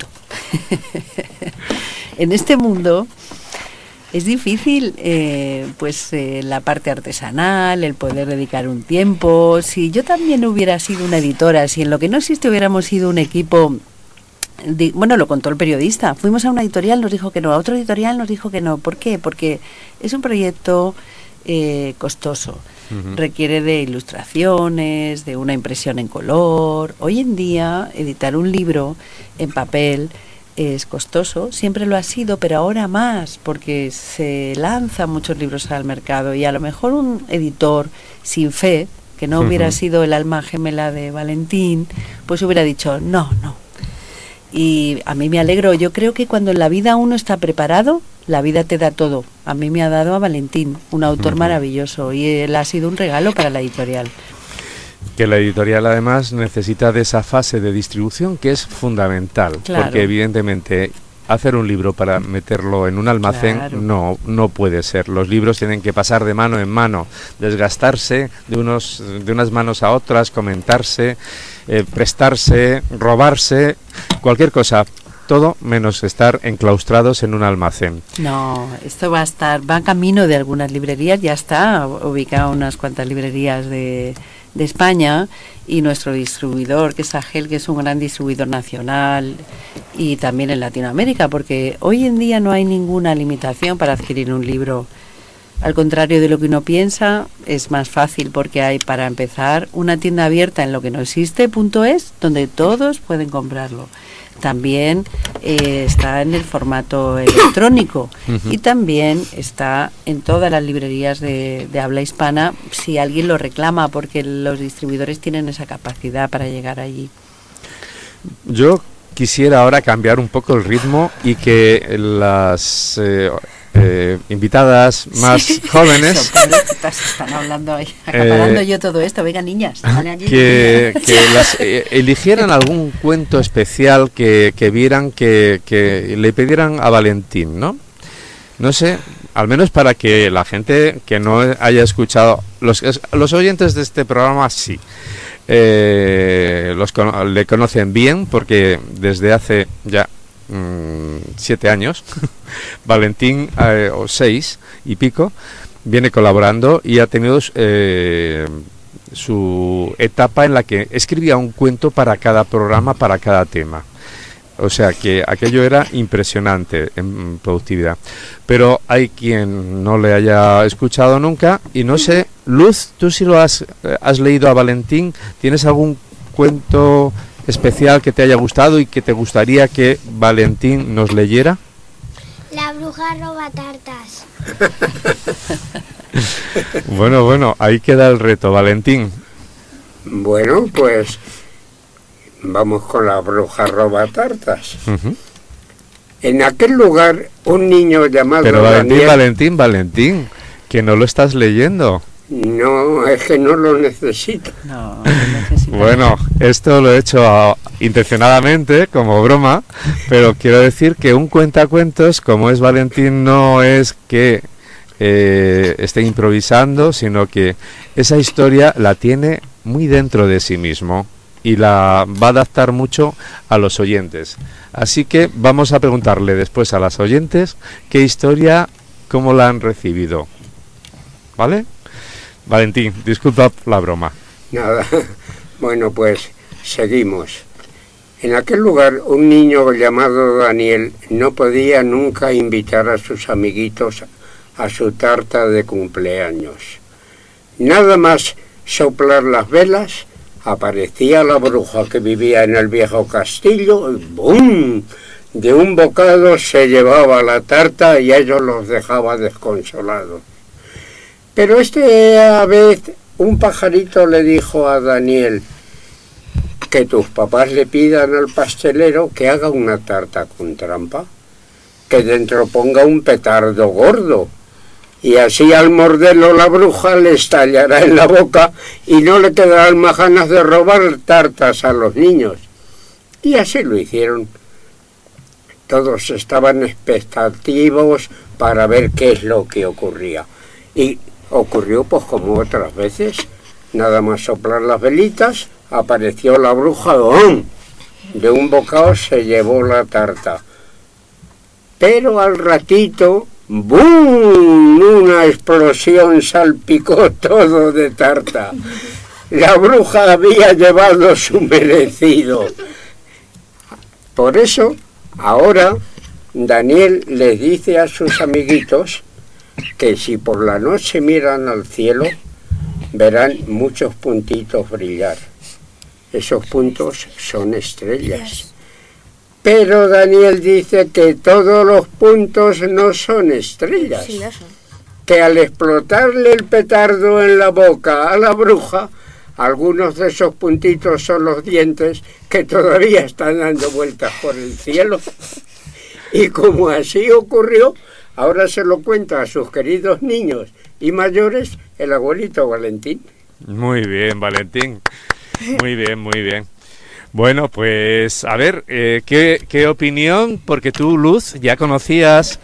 En este mundo es difícil eh, pues eh, la parte artesanal, el poder dedicar un tiempo. Si yo también hubiera sido una editora, si en lo que no existe hubiéramos sido un equipo, de, bueno, lo contó el periodista, fuimos a una editorial, nos dijo que no, a otro editorial nos dijo que no. ¿Por qué? Porque es un proyecto eh, costoso, uh-huh. requiere de ilustraciones, de una impresión en color. Hoy en día editar un libro en papel es costoso, siempre lo ha sido, pero ahora más, porque se lanzan muchos libros al mercado y a lo mejor un editor sin fe, que no uh-huh. hubiera sido el alma gemela de Valentín, pues hubiera dicho no, no. Y a mí me alegro, yo creo que cuando en la vida uno está preparado, la vida te da todo. A mí me ha dado a Valentín, un autor uh-huh. maravilloso, y él ha sido un regalo para la editorial. Que la editorial además necesita de esa fase de distribución que es fundamental, claro. porque evidentemente hacer un libro para meterlo en un almacén claro. no no puede ser. Los libros tienen que pasar de mano en mano, desgastarse de unos de unas manos a otras, comentarse, eh, prestarse, robarse, cualquier cosa. Todo menos estar enclaustrados en un almacén. No, esto va a estar, va camino de algunas librerías, ya está ubicado unas cuantas librerías de, de España, y nuestro distribuidor, que es Agel, que es un gran distribuidor nacional, y también en Latinoamérica, porque hoy en día no hay ninguna limitación para adquirir un libro. Al contrario de lo que uno piensa, es más fácil porque hay, para empezar, una tienda abierta en lo que no existe, punto es, donde todos pueden comprarlo. También eh, está en el formato electrónico uh-huh. y también está en todas las librerías de, de habla hispana si alguien lo reclama, porque los distribuidores tienen esa capacidad para llegar allí. Yo quisiera ahora cambiar un poco el ritmo y que las eh, eh, invitadas más sí. jóvenes están hablando ahí, acaparando eh, yo todo esto, venga niñas, aquí. que, que las, eh, eligieran algún cuento especial que, que vieran, que, que le pidieran a Valentín, ¿no? No sé, al menos para que la gente que no haya escuchado, los, los oyentes de este programa sí, eh, los le conocen bien, porque desde hace ya mmm, siete años, Valentín, eh, o seis y pico, viene colaborando y ha tenido eh, su etapa en la que escribía un cuento para cada programa, para cada tema. O sea que aquello era impresionante en productividad. Pero hay quien no le haya escuchado nunca y no sé, Luz, tú sí lo has, has leído a Valentín, ¿tienes algún cuento especial que te haya gustado y que te gustaría que Valentín nos leyera? La bruja roba tartas. Bueno, bueno, ahí queda el reto, Valentín. Bueno, pues vamos con la bruja roba tartas. Uh-huh. En aquel lugar, un niño llamado Pero Valentín, Daniel... Valentín, Valentín, que no lo estás leyendo. No, es que no lo necesito. No, no necesito. Bueno, esto lo he hecho a, intencionadamente, como broma, pero quiero decir que un cuentacuentos, como es Valentín, no es que eh, esté improvisando, sino que esa historia la tiene muy dentro de sí mismo. y la va a adaptar mucho a los oyentes. Así que vamos a preguntarle después a las oyentes qué historia, cómo la han recibido. ¿Vale? Valentín, disculpa la broma. Nada. Bueno, pues seguimos. En aquel lugar un niño llamado Daniel no podía nunca invitar a sus amiguitos a su tarta de cumpleaños. Nada más soplar las velas, aparecía la bruja que vivía en el viejo castillo y ¡bum! De un bocado se llevaba la tarta y ellos los dejaba desconsolados. Pero esta vez un pajarito le dijo a Daniel que tus papás le pidan al pastelero que haga una tarta con trampa, que dentro ponga un petardo gordo, y así al morderlo la bruja le estallará en la boca y no le quedarán más ganas de robar tartas a los niños. Y así lo hicieron. Todos estaban expectativos para ver qué es lo que ocurría. Y ocurrió pues como otras veces, nada más soplar las velitas, apareció la bruja, ¡oh! De un bocado se llevó la tarta. Pero al ratito, ¡bum! Una explosión salpicó todo de tarta. La bruja había llevado su merecido. Por eso, ahora, Daniel les dice a sus amiguitos que si por la noche miran al cielo, verán muchos puntitos brillar. Esos puntos son estrellas. Pero Daniel dice que todos los puntos no son estrellas. Sí, lo son. Que al explotarle el petardo en la boca a la bruja, algunos de esos puntitos son los dientes que todavía están dando vueltas por el cielo. Y como así ocurrió, ahora se lo cuenta a sus queridos niños y mayores el abuelito Valentín. Muy bien, Valentín. Muy bien, muy bien. Bueno, pues a ver, eh, ¿qué, qué opinión? Porque tú, Luz, ya conocías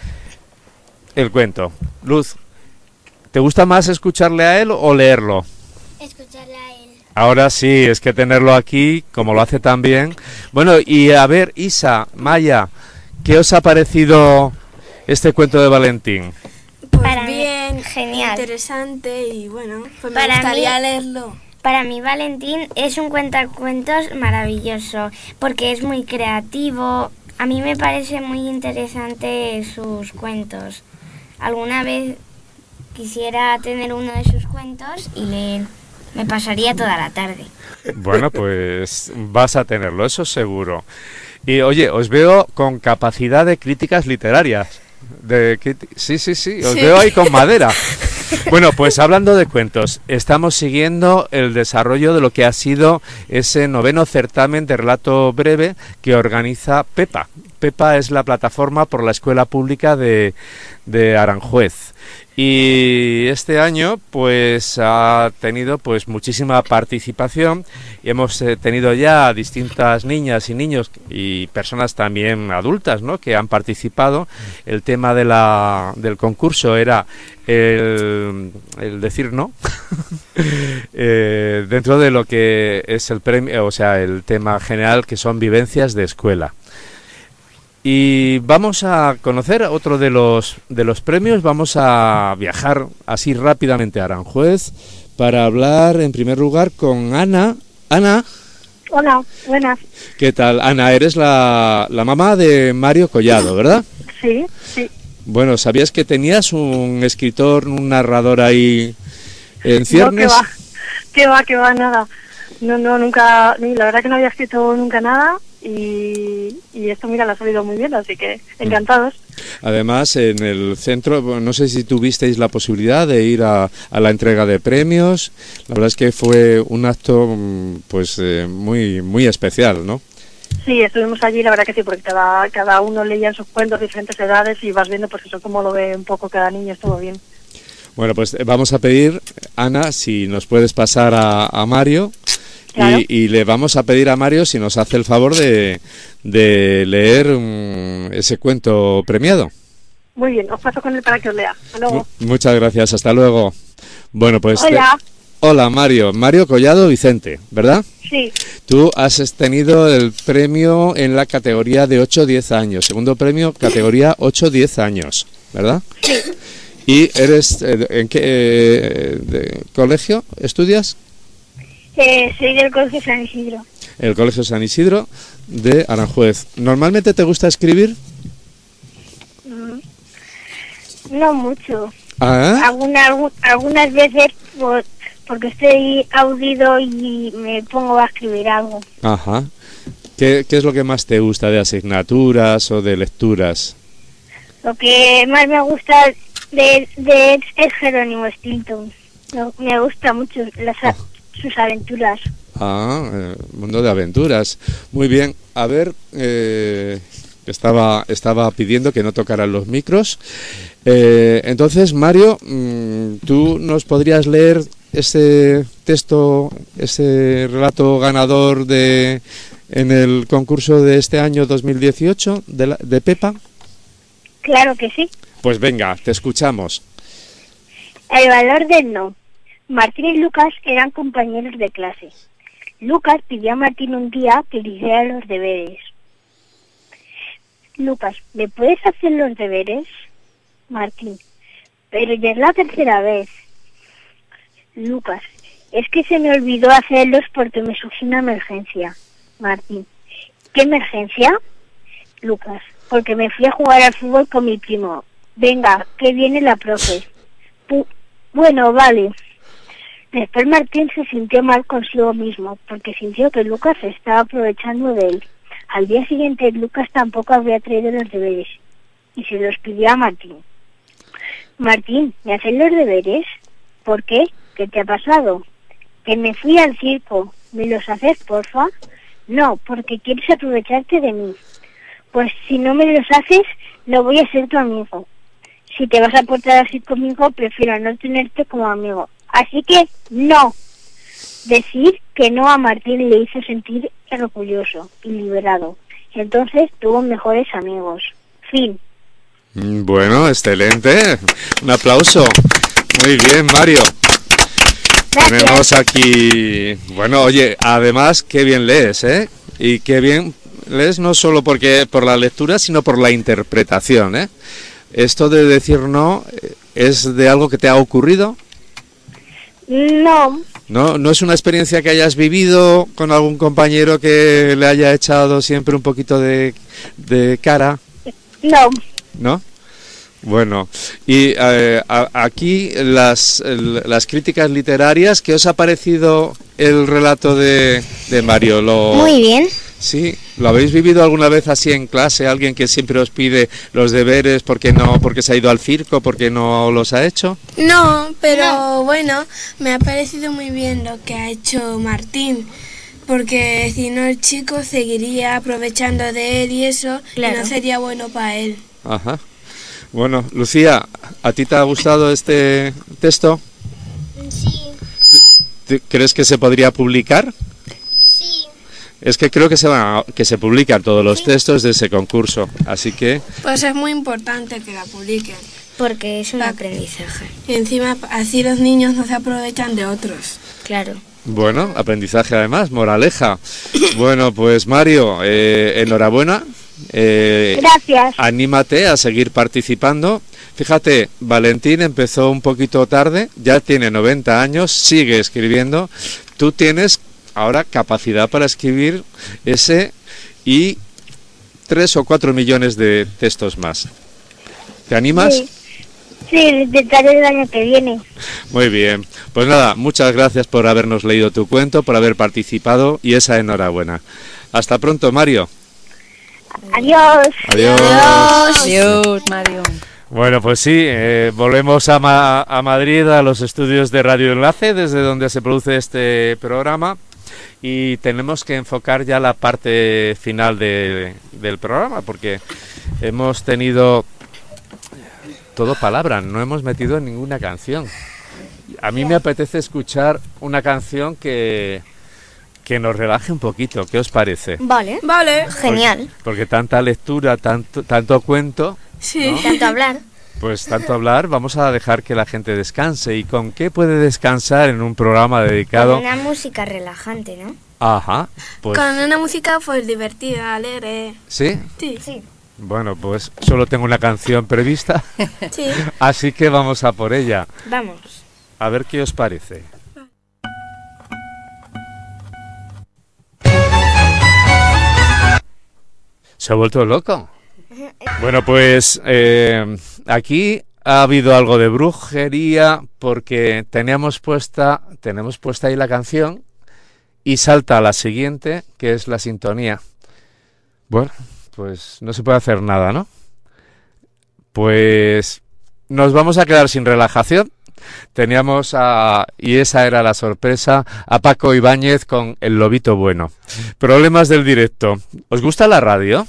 el cuento. Luz, ¿te gusta más escucharle a él o leerlo? Escucharle a él. Ahora sí, es que tenerlo aquí, como lo hace tan bien. Bueno, y a ver, Isa, Maya, ¿qué os ha parecido este cuento de Valentín? Pues Para bien, mí, genial. Interesante y bueno, pues me Para gustaría mí- leerlo. Para mí Valentín es un cuentacuentos maravilloso porque es muy creativo. A mí me parece muy interesante sus cuentos. Alguna vez quisiera tener uno de sus cuentos y leer. Me pasaría toda la tarde. Bueno, pues vas a tenerlo, eso seguro. Y oye, os veo con capacidad de críticas literarias. De criti- sí, sí, sí, os Sí. veo ahí con madera. Bueno, pues hablando de cuentos, estamos siguiendo el desarrollo de lo que ha sido ese noveno certamen de relato breve que organiza Pepa. Pepa es la plataforma por la Escuela Pública de, de Aranjuez. Y este año pues ha tenido pues muchísima participación y hemos eh, tenido ya distintas niñas y niños y personas también adultas, ¿no?, que han participado. El tema de la, del concurso era el, el decir no eh, dentro de lo que es el premio, o sea, el tema general, que son vivencias de escuela. Y vamos a conocer otro de los de los premios. Vamos a viajar así rápidamente a Aranjuez para hablar en primer lugar con Ana. Ana, Hola, buenas. ¿qué tal? Ana, eres la, la mamá de Mario Collado, ¿verdad? Sí, sí. Bueno, ¿sabías que tenías un escritor, un narrador ahí en ciernes? No, que va, que va, que va, nada. No, no, nunca, la verdad que no había escrito nunca nada y, y esto, mira, le ha salido muy bien, así que encantados. Además, en el centro, bueno, no sé si tuvisteis la posibilidad de ir a, a la entrega de premios. La verdad es que fue un acto mm, pues eh, muy muy especial, ¿no? Sí, estuvimos allí, la verdad que sí, porque cada, cada uno leía en sus cuentos diferentes edades y vas viendo pues eso, cómo lo ve un poco cada niño, estuvo bien. Bueno, pues eh, vamos a pedir, Ana, si nos puedes pasar a, a Mario. Claro. Y, y le vamos a pedir a Mario si nos hace el favor de, de leer um, ese cuento premiado. Muy bien, os paso con él para que os lea. Hasta luego. Mu- Muchas gracias, hasta luego. Bueno, pues te- Hola. Hola Mario, Mario Collado Vicente, ¿verdad? Sí. Tú has tenido el premio en la categoría de ocho a diez años, segundo premio categoría ocho a diez años, ¿verdad? Sí. ¿Y eres, eh, en qué eh, de colegio estudias? Eh, soy del Colegio San Isidro. El Colegio San Isidro de Aranjuez. ¿Normalmente te gusta escribir? Mm, no mucho. ¿Ah? Alguna, algu- algunas veces por, porque estoy audido y me pongo a escribir algo. Ajá. ¿Qué, ¿Qué es lo que más te gusta de asignaturas o de lecturas? Lo que más me gusta de, de es Jerónimo Stilton. No, me gusta mucho las, a- sus aventuras. Ah, eh, mundo de aventuras. Muy bien. A ver, eh, estaba, estaba pidiendo que no tocaran los micros. Eh, entonces, Mario, mm, ¿tú nos podrías leer ese texto, ese relato ganador de en el concurso de este año dos mil dieciocho de, la, de Pepa? Claro que sí. Pues venga, te escuchamos. El valor del no. Martín y Lucas eran compañeros de clase. Lucas pidió a Martín un día que le hiciera los deberes. Lucas, ¿me puedes hacer los deberes? Martín, pero ya es la tercera vez. Lucas, es que se me olvidó hacerlos porque me surgió una emergencia. Martín, ¿qué emergencia? Lucas, porque me fui a jugar al fútbol con mi primo. Venga, que viene la profe. Pu- bueno, vale. Después Martín se sintió mal consigo mismo, porque sintió que Lucas se estaba aprovechando de él. Al día siguiente Lucas tampoco había traído los deberes, y se los pidió a Martín. Martín, ¿me hacen los deberes? ¿Por qué? ¿Qué te ha pasado? Que me fui al circo. ¿Me los haces, porfa? No, porque quieres aprovecharte de mí. Pues si no me los haces, no voy a ser tu amigo. Si te vas a portar así conmigo, prefiero no tenerte como amigo. Así que, no. Decir que no a Martín le hizo sentir orgulloso y liberado. Entonces tuvo mejores amigos. Fin. Mm, Bueno, excelente. Un aplauso. Muy bien, Mario. Gracias. Tenemos aquí... Bueno, oye, además, qué bien lees, ¿eh? Y qué bien lees no solo porque por la lectura, sino por la interpretación, ¿eh? Esto de decir no, eh, ¿es de algo que te ha ocurrido? No, ¿No? ¿No es una experiencia que hayas vivido con algún compañero que le haya echado siempre un poquito de, de cara? no. ¿No? Bueno, y eh, a- aquí las, el- las críticas literarias, ¿qué os ha parecido el relato de, de Mario? ¿Lo, Muy bien. Sí, ¿lo habéis vivido alguna vez así en clase? ¿Alguien que siempre os pide los deberes porque no, porque se ha ido al circo, porque no los ha hecho? No, pero bueno, me ha parecido muy bien lo que ha hecho Martín, porque si no el chico seguiría aprovechando de él y eso, Claro. y no sería bueno para él. Ajá. Bueno, Lucía, ¿a ti te ha gustado este texto? Sí, ¿Tú ¿Crees que se podría publicar? sí. Es que creo que se van a- que se publican todos los textos de ese concurso, así que Pues es muy importante que la publiquen. Porque es un aprendizaje. Y encima así los niños no se aprovechan de otros. Claro. bueno, aprendizaje además, moraleja. Bueno, pues Mario, eh, enhorabuena. Eh, Gracias. Anímate a seguir participando. Fíjate, Valentín empezó un poquito tarde, ya tiene noventa años, sigue escribiendo. Tú tienes ahora capacidad para escribir ese y tres o cuatro millones de textos más. ¿Te animas? Sí, sí, intentaré el año que viene. Muy bien. Pues nada, muchas gracias por habernos leído tu cuento, por haber participado y esa enhorabuena. Hasta pronto, Mario. Adiós. Adiós. Adiós, Mario. Bueno, pues sí, eh, volvemos a, Ma- a Madrid, a los estudios de Radio Enlace, desde donde se produce este programa, y tenemos que enfocar ya la parte final de- del programa, porque hemos tenido todo palabra, no hemos metido ninguna canción. A mí me apetece escuchar una canción que, que nos relaje un poquito, ¿qué os parece? Vale. Vale. Genial. Porque tanta lectura, tanto, tanto cuento... Sí. ¿no? Tanto hablar. Pues tanto hablar, vamos a dejar que la gente descanse. ¿Y con qué puede descansar en un programa dedicado? Con una música relajante, ¿no? Ajá, pues... Con una música pues divertida, alegre. ¿Sí? Sí. Sí. Bueno, pues solo tengo una canción prevista, Sí. así que vamos a por ella. Vamos. A ver qué os parece. ¿Se ha vuelto loco? Bueno, pues eh, aquí ha habido algo de brujería porque teníamos puesta, tenemos puesta ahí la canción y salta a la siguiente, que es la sintonía. Bueno, pues no se puede hacer nada, ¿no? Pues nos vamos a quedar sin relajación. Teníamos a, y esa era la sorpresa, a Paco Ibáñez con El Lobito Bueno. Problemas del directo. ¿Os gusta la radio?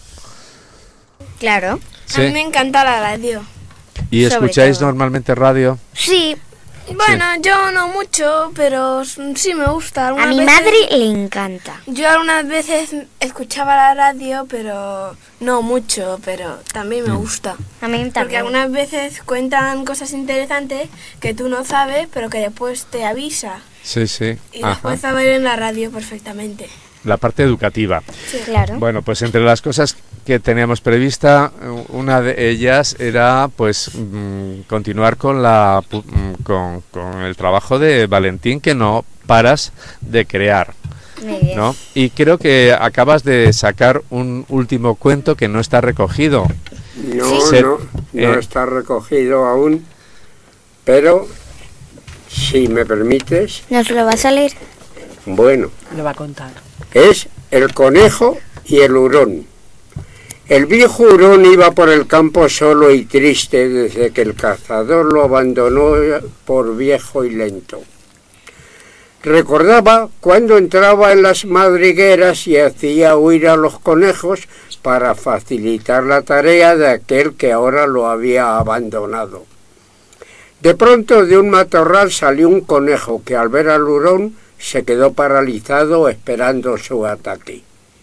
Claro. Sí. A mí me encanta la radio. ¿Y Sobre escucháis todo. normalmente radio? Sí. Bueno, yo no mucho, pero sí me gusta. A Algunas mi veces- madre le encanta. Yo algunas veces escuchaba la radio, pero no mucho, pero también me Mm. gusta. A mí Porque también. algunas veces cuentan cosas interesantes que tú no sabes, pero que después te avisa. Sí, sí. Y Ajá. después saber en la radio perfectamente. La parte educativa. Claro. Bueno, pues entre las cosas que teníamos prevista, una de ellas era pues mm, continuar con la pu- mm, con, con el trabajo de Valentín, que no paras de crear, Muy bien. ¿no? Y creo que acabas de sacar un último cuento que no está recogido. No, Sí. no, no Eh. está recogido aún, pero si me permites, ¿Nos lo vas a leer? bueno, Lo va a contar. es el conejo y el hurón. El viejo hurón iba por el campo solo y triste desde que el cazador lo abandonó por viejo y lento. Recordaba cuando entraba en las madrigueras y hacía huir a los conejos para facilitar la tarea de aquel que ahora lo había abandonado. De pronto de un matorral salió un conejo que al ver al hurón se quedó paralizado esperando su ataque.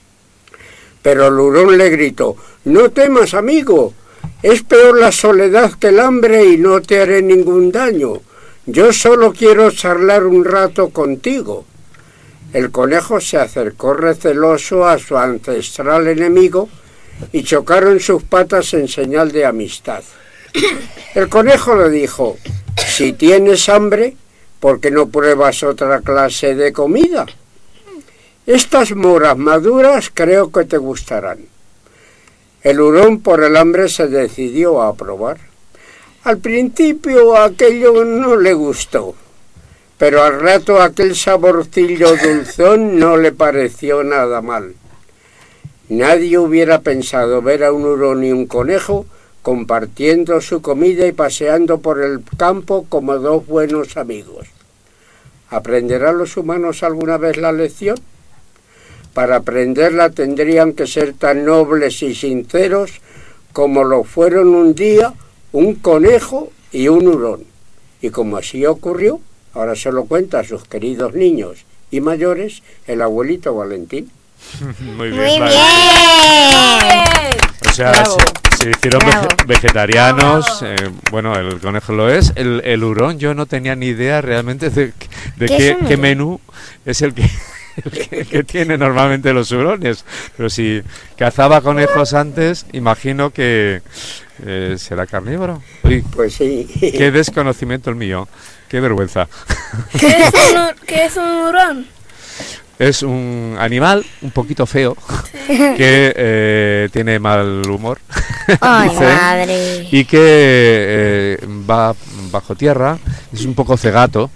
Pero el hurón le gritó: «No temas, amigo, es peor la soledad que el hambre y no te haré ningún daño. Yo solo quiero charlar un rato contigo». El conejo se acercó receloso a su ancestral enemigo y chocaron sus patas en señal de amistad. El conejo le dijo: «Si tienes hambre, ¿por qué no pruebas otra clase de comida? Estas moras maduras creo que te gustarán». El hurón por el hambre se decidió a probar. Al principio aquello no le gustó, pero al rato aquel saborcillo dulzón no le pareció nada mal. Nadie hubiera pensado ver a un hurón y un conejo compartiendo su comida y paseando por el campo como dos buenos amigos. ¿Aprenderán los humanos alguna vez la lección? Para aprenderla tendrían que ser tan nobles y sinceros como lo fueron un día un conejo y un hurón. Y como así ocurrió, ahora se lo cuenta a sus queridos niños y mayores el abuelito Valentín. Muy bien. Muy vale. bien. O sea, Bravo. se, se hicieron Bravo. vege- vegetarianos. eh, bueno, el conejo lo es. El, el hurón, yo no tenía ni idea realmente de, de ¿Qué qué, es un qué hurón? menú es el que, el que, que tiene normalmente los hurones. Pero si cazaba conejos antes, imagino que eh, será carnívoro. Uy, Pues sí. qué desconocimiento el mío. Qué vergüenza. ¿Qué es un, hu- qué es un hurón? Es un animal un poquito feo que eh, tiene mal humor. Ay, Dicen, madre. y que eh, va bajo tierra, es un poco cegato.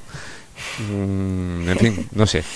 Mm, en fin, no sé.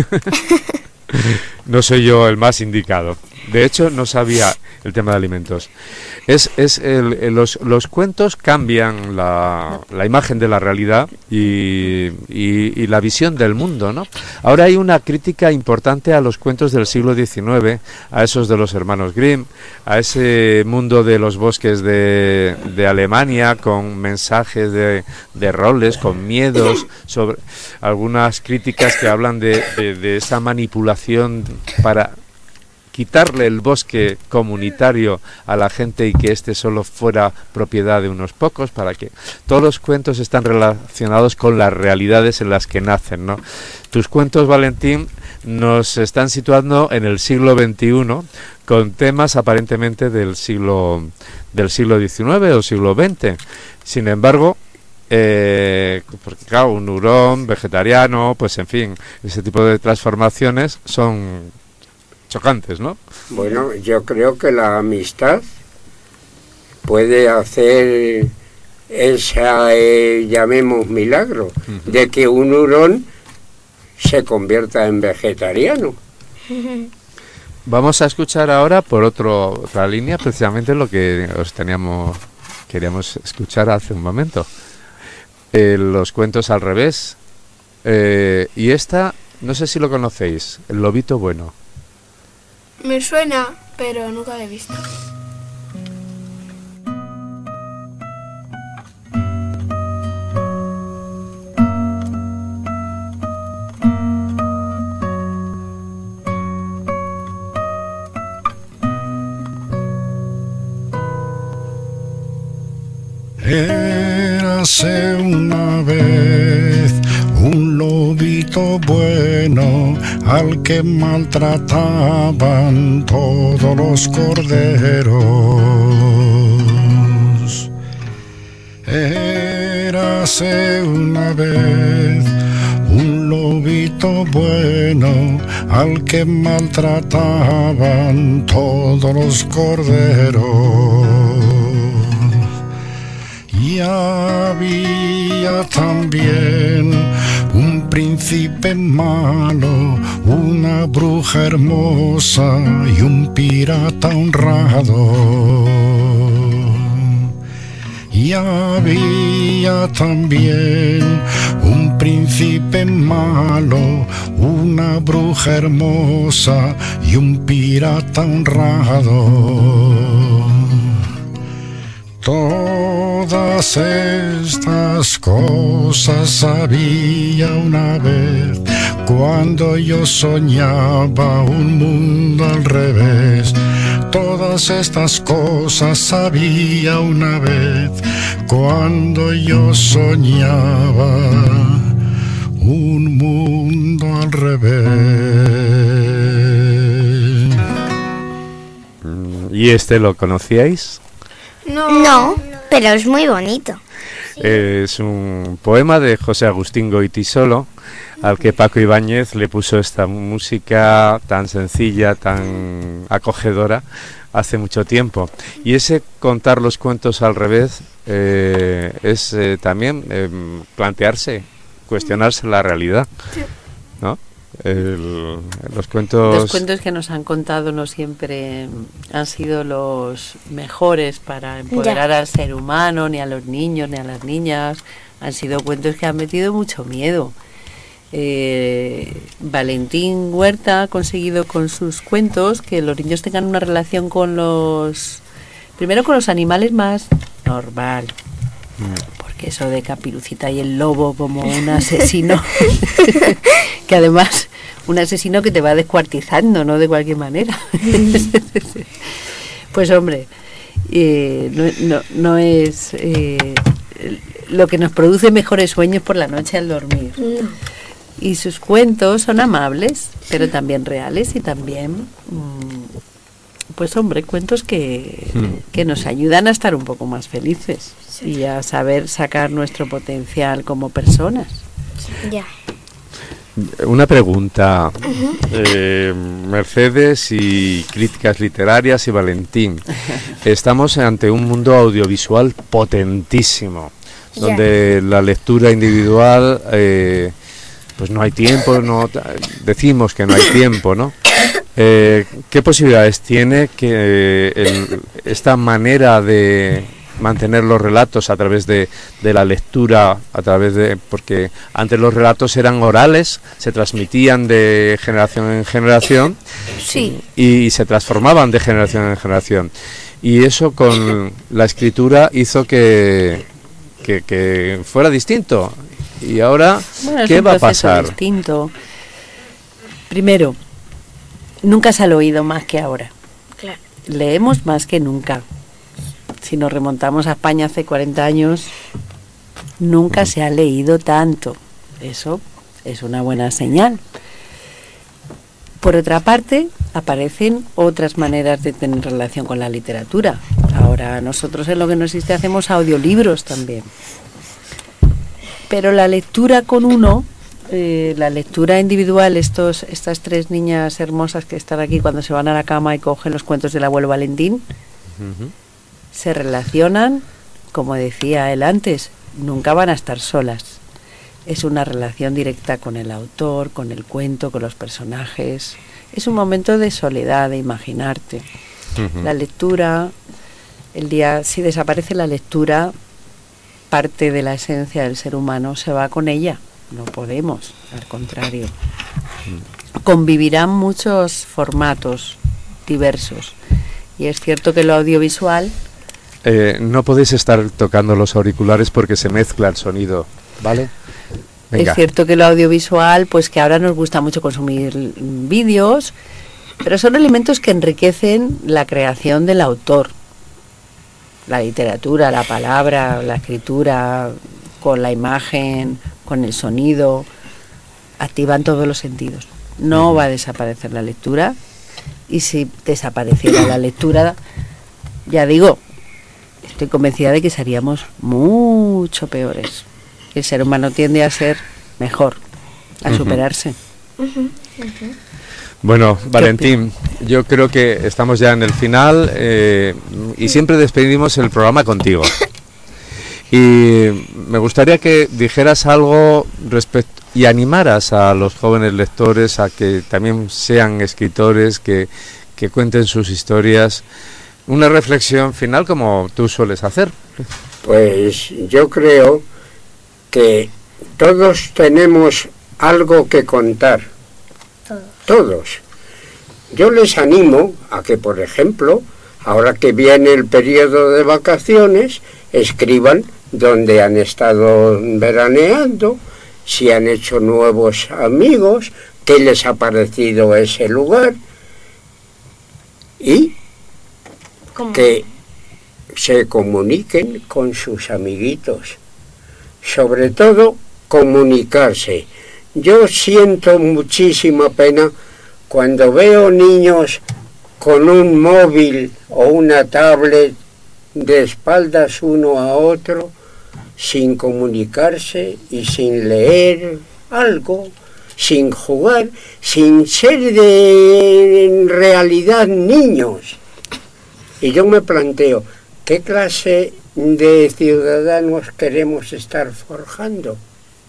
No soy yo el más indicado. De hecho, no sabía el tema de alimentos. Es, es el- el- los, los cuentos cambian la, la imagen de la realidad y, y- y la visión del mundo, ¿no? Ahora hay una crítica importante a los cuentos del siglo diecinueve, a esos de los hermanos Grimm, a ese mundo de los bosques de, de Alemania, con mensajes de, de roles, con miedos, sobre algunas críticas que hablan de, de, de esa manipulación para quitarle el bosque comunitario a la gente y que este solo fuera propiedad de unos pocos, para que todos los cuentos están relacionados con las realidades en las que nacen, ¿no? Tus cuentos, Valentín, nos están situando en el siglo veintiuno con temas aparentemente del siglo del siglo diecinueve o siglo veinte. Sin embargo, eh, porque claro, un hurón vegetariano, pues en fin, ese tipo de transformaciones son chocantes, ¿no? Bueno, yo creo que la amistad puede hacer esa, eh, llamemos milagro, uh-huh. de que un hurón se convierta en vegetariano. Vamos a escuchar ahora por otro, otra línea, precisamente lo que os teníamos, queríamos escuchar hace un momento. Eh, los cuentos al revés. Eh, y esta, no sé si lo conocéis, El lobito bueno. Me suena, pero nunca lo he visto. Érase una vez un lobito bueno al que maltrataban todos los corderos. Érase una vez un lobito bueno al que maltrataban todos los corderos. Y había también un príncipe malo, una bruja hermosa y un pirata honrado. Y había también un príncipe malo, una bruja hermosa y un pirata honrado. Todas estas cosas sabía una vez cuando yo soñaba un mundo al revés. Todas estas cosas sabía una vez cuando yo soñaba un mundo al revés. ¿Y este lo conocíais? No, no, pero es muy bonito. Es un poema de José Agustín Goytisolo, al que Paco Ibáñez le puso esta música tan sencilla, tan acogedora, hace mucho tiempo. Y ese contar los cuentos al revés eh, es eh, también eh, plantearse, cuestionarse la realidad, ¿no? El, los cuentos los cuentos que nos han contado no siempre han sido los mejores para empoderar ya. al ser humano, ni a los niños ni a las niñas. Han sido cuentos que han metido mucho miedo. eh, Valentín Huerta ha conseguido con sus cuentos que los niños tengan una relación con los primero con los animales más normal, mm. porque eso de Caperucita y el lobo como un asesino que además un asesino que te va descuartizando, no de cualquier manera. Pues hombre, eh, no, no, no es eh, lo que nos produce mejores sueños por la noche al dormir. No. Y sus cuentos son amables, pero también reales y también, mmm, pues hombre, cuentos que, mm. que nos ayudan a estar un poco más felices sí. y a saber sacar nuestro potencial como personas. Sí. Ya. Una pregunta, uh-huh. eh, Mercedes y críticas literarias y Valentín. Estamos ante un mundo audiovisual potentísimo, donde yeah. la lectura individual, eh, pues no hay tiempo, no decimos que no hay tiempo, ¿no? Eh, ¿Qué posibilidades tiene que el, esta manera de mantener los relatos a través de, de la lectura, a través de porque antes los relatos eran orales, se transmitían de generación en generación sí. y, y se transformaban de generación en generación, y eso con la escritura hizo que, que, que fuera distinto. Y ahora, bueno, ¿qué va a pasar? Distinto. Primero, Nunca se ha oído más que ahora. Claro. Leemos más que nunca. Si nos remontamos a España hace cuarenta años, nunca se ha leído tanto. Eso es una buena señal. Por otra parte, aparecen otras maneras de tener relación con la literatura. Ahora nosotros en Lo que no existe hacemos audiolibros también. Pero la lectura con uno, eh, la lectura individual, estos, estas tres niñas hermosas que están aquí cuando se van a la cama y cogen los cuentos del abuelo Valentín, uh-huh. se relacionan, como decía él antes, nunca van a estar solas. Es una relación directa con el autor, con el cuento, con los personajes. Es un momento de soledad, de imaginarte. Uh-huh. La lectura, el día, si desaparece la lectura, parte de la esencia del ser humano se va con ella. No podemos, al contrario. Uh-huh. Convivirán muchos formatos diversos. Y es cierto que lo audiovisual... Eh, no podéis estar tocando los auriculares porque se mezcla el sonido, ¿vale? Venga. Es cierto que lo audiovisual, pues que ahora nos gusta mucho consumir vídeos, pero son elementos que enriquecen la creación del autor. La literatura, la palabra, la escritura, con la imagen, con el sonido, activan todos los sentidos. No va a desaparecer la lectura, y si desapareciera la lectura, ya digo, estoy convencida de que seríamos mucho peores. El ser humano tiende a ser mejor, a uh-huh. superarse. Uh-huh. Uh-huh. Bueno, Valentín, yo creo que estamos ya en el final eh, y siempre despedimos el programa contigo. Y me gustaría que dijeras algo respecto y animaras a los jóvenes lectores a que también sean escritores, que, que cuenten sus historias. Una reflexión final como tú sueles hacer. Pues yo creo que todos tenemos algo que contar. Todos. Todos. Yo les animo a que, por ejemplo, ahora que viene el periodo de vacaciones, escriban dónde han estado veraneando, si han hecho nuevos amigos, qué les ha parecido ese lugar, y ¿Cómo? Que se comuniquen con sus amiguitos. Sobre todo, comunicarse. Yo siento muchísima pena cuando veo niños con un móvil o una tablet de espaldas uno a otro, sin comunicarse y sin leer algo, sin jugar, sin ser de en realidad niños. Y yo me planteo, ¿qué clase de ciudadanos queremos estar forjando?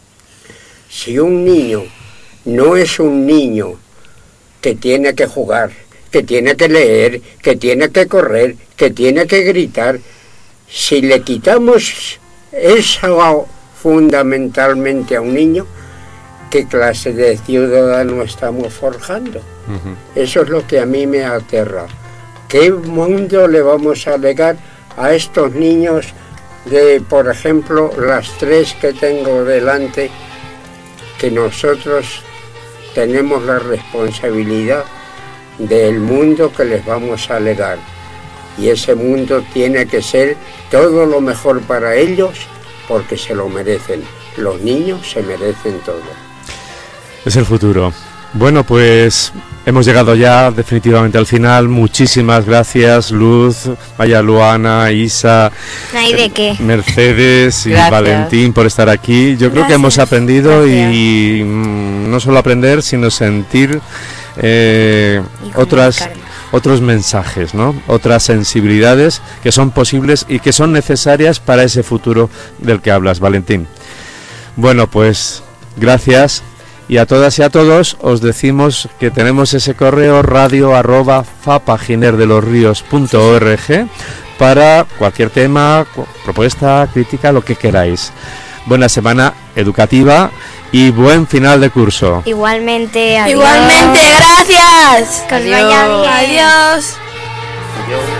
Si un niño no es un niño que tiene que jugar, que tiene que leer, que tiene que correr, que tiene que gritar, si le quitamos eso fundamentalmente a un niño, ¿qué clase de ciudadano estamos forjando? Uh-huh. Eso es lo que a mí me aterra. ¿Qué mundo le vamos a legar a estos niños de, por ejemplo, las tres que tengo delante, que nosotros tenemos la responsabilidad del mundo que les vamos a legar? Y ese mundo tiene que ser todo lo mejor para ellos, porque se lo merecen. Los niños se merecen todo. Es el futuro. Bueno, pues hemos llegado ya definitivamente al final. Muchísimas gracias, Luz, Maya, Luana, Isa, no hay de qué. Mercedes y gracias. Valentín por estar aquí. Yo gracias. Creo que hemos aprendido gracias. y mm, no solo aprender, sino sentir eh, otras otros mensajes, ¿no? Otras sensibilidades que son posibles y que son necesarias para ese futuro del que hablas, Valentín. Bueno, pues gracias. Y a todas y a todos os decimos que tenemos ese correo radio arroba fapaginerdelosríos punto org para cualquier tema, propuesta, crítica, lo que queráis. Buena semana educativa y buen final de curso. Igualmente, adiós. Igualmente, gracias. Que os vaya bien. Adiós. Adiós.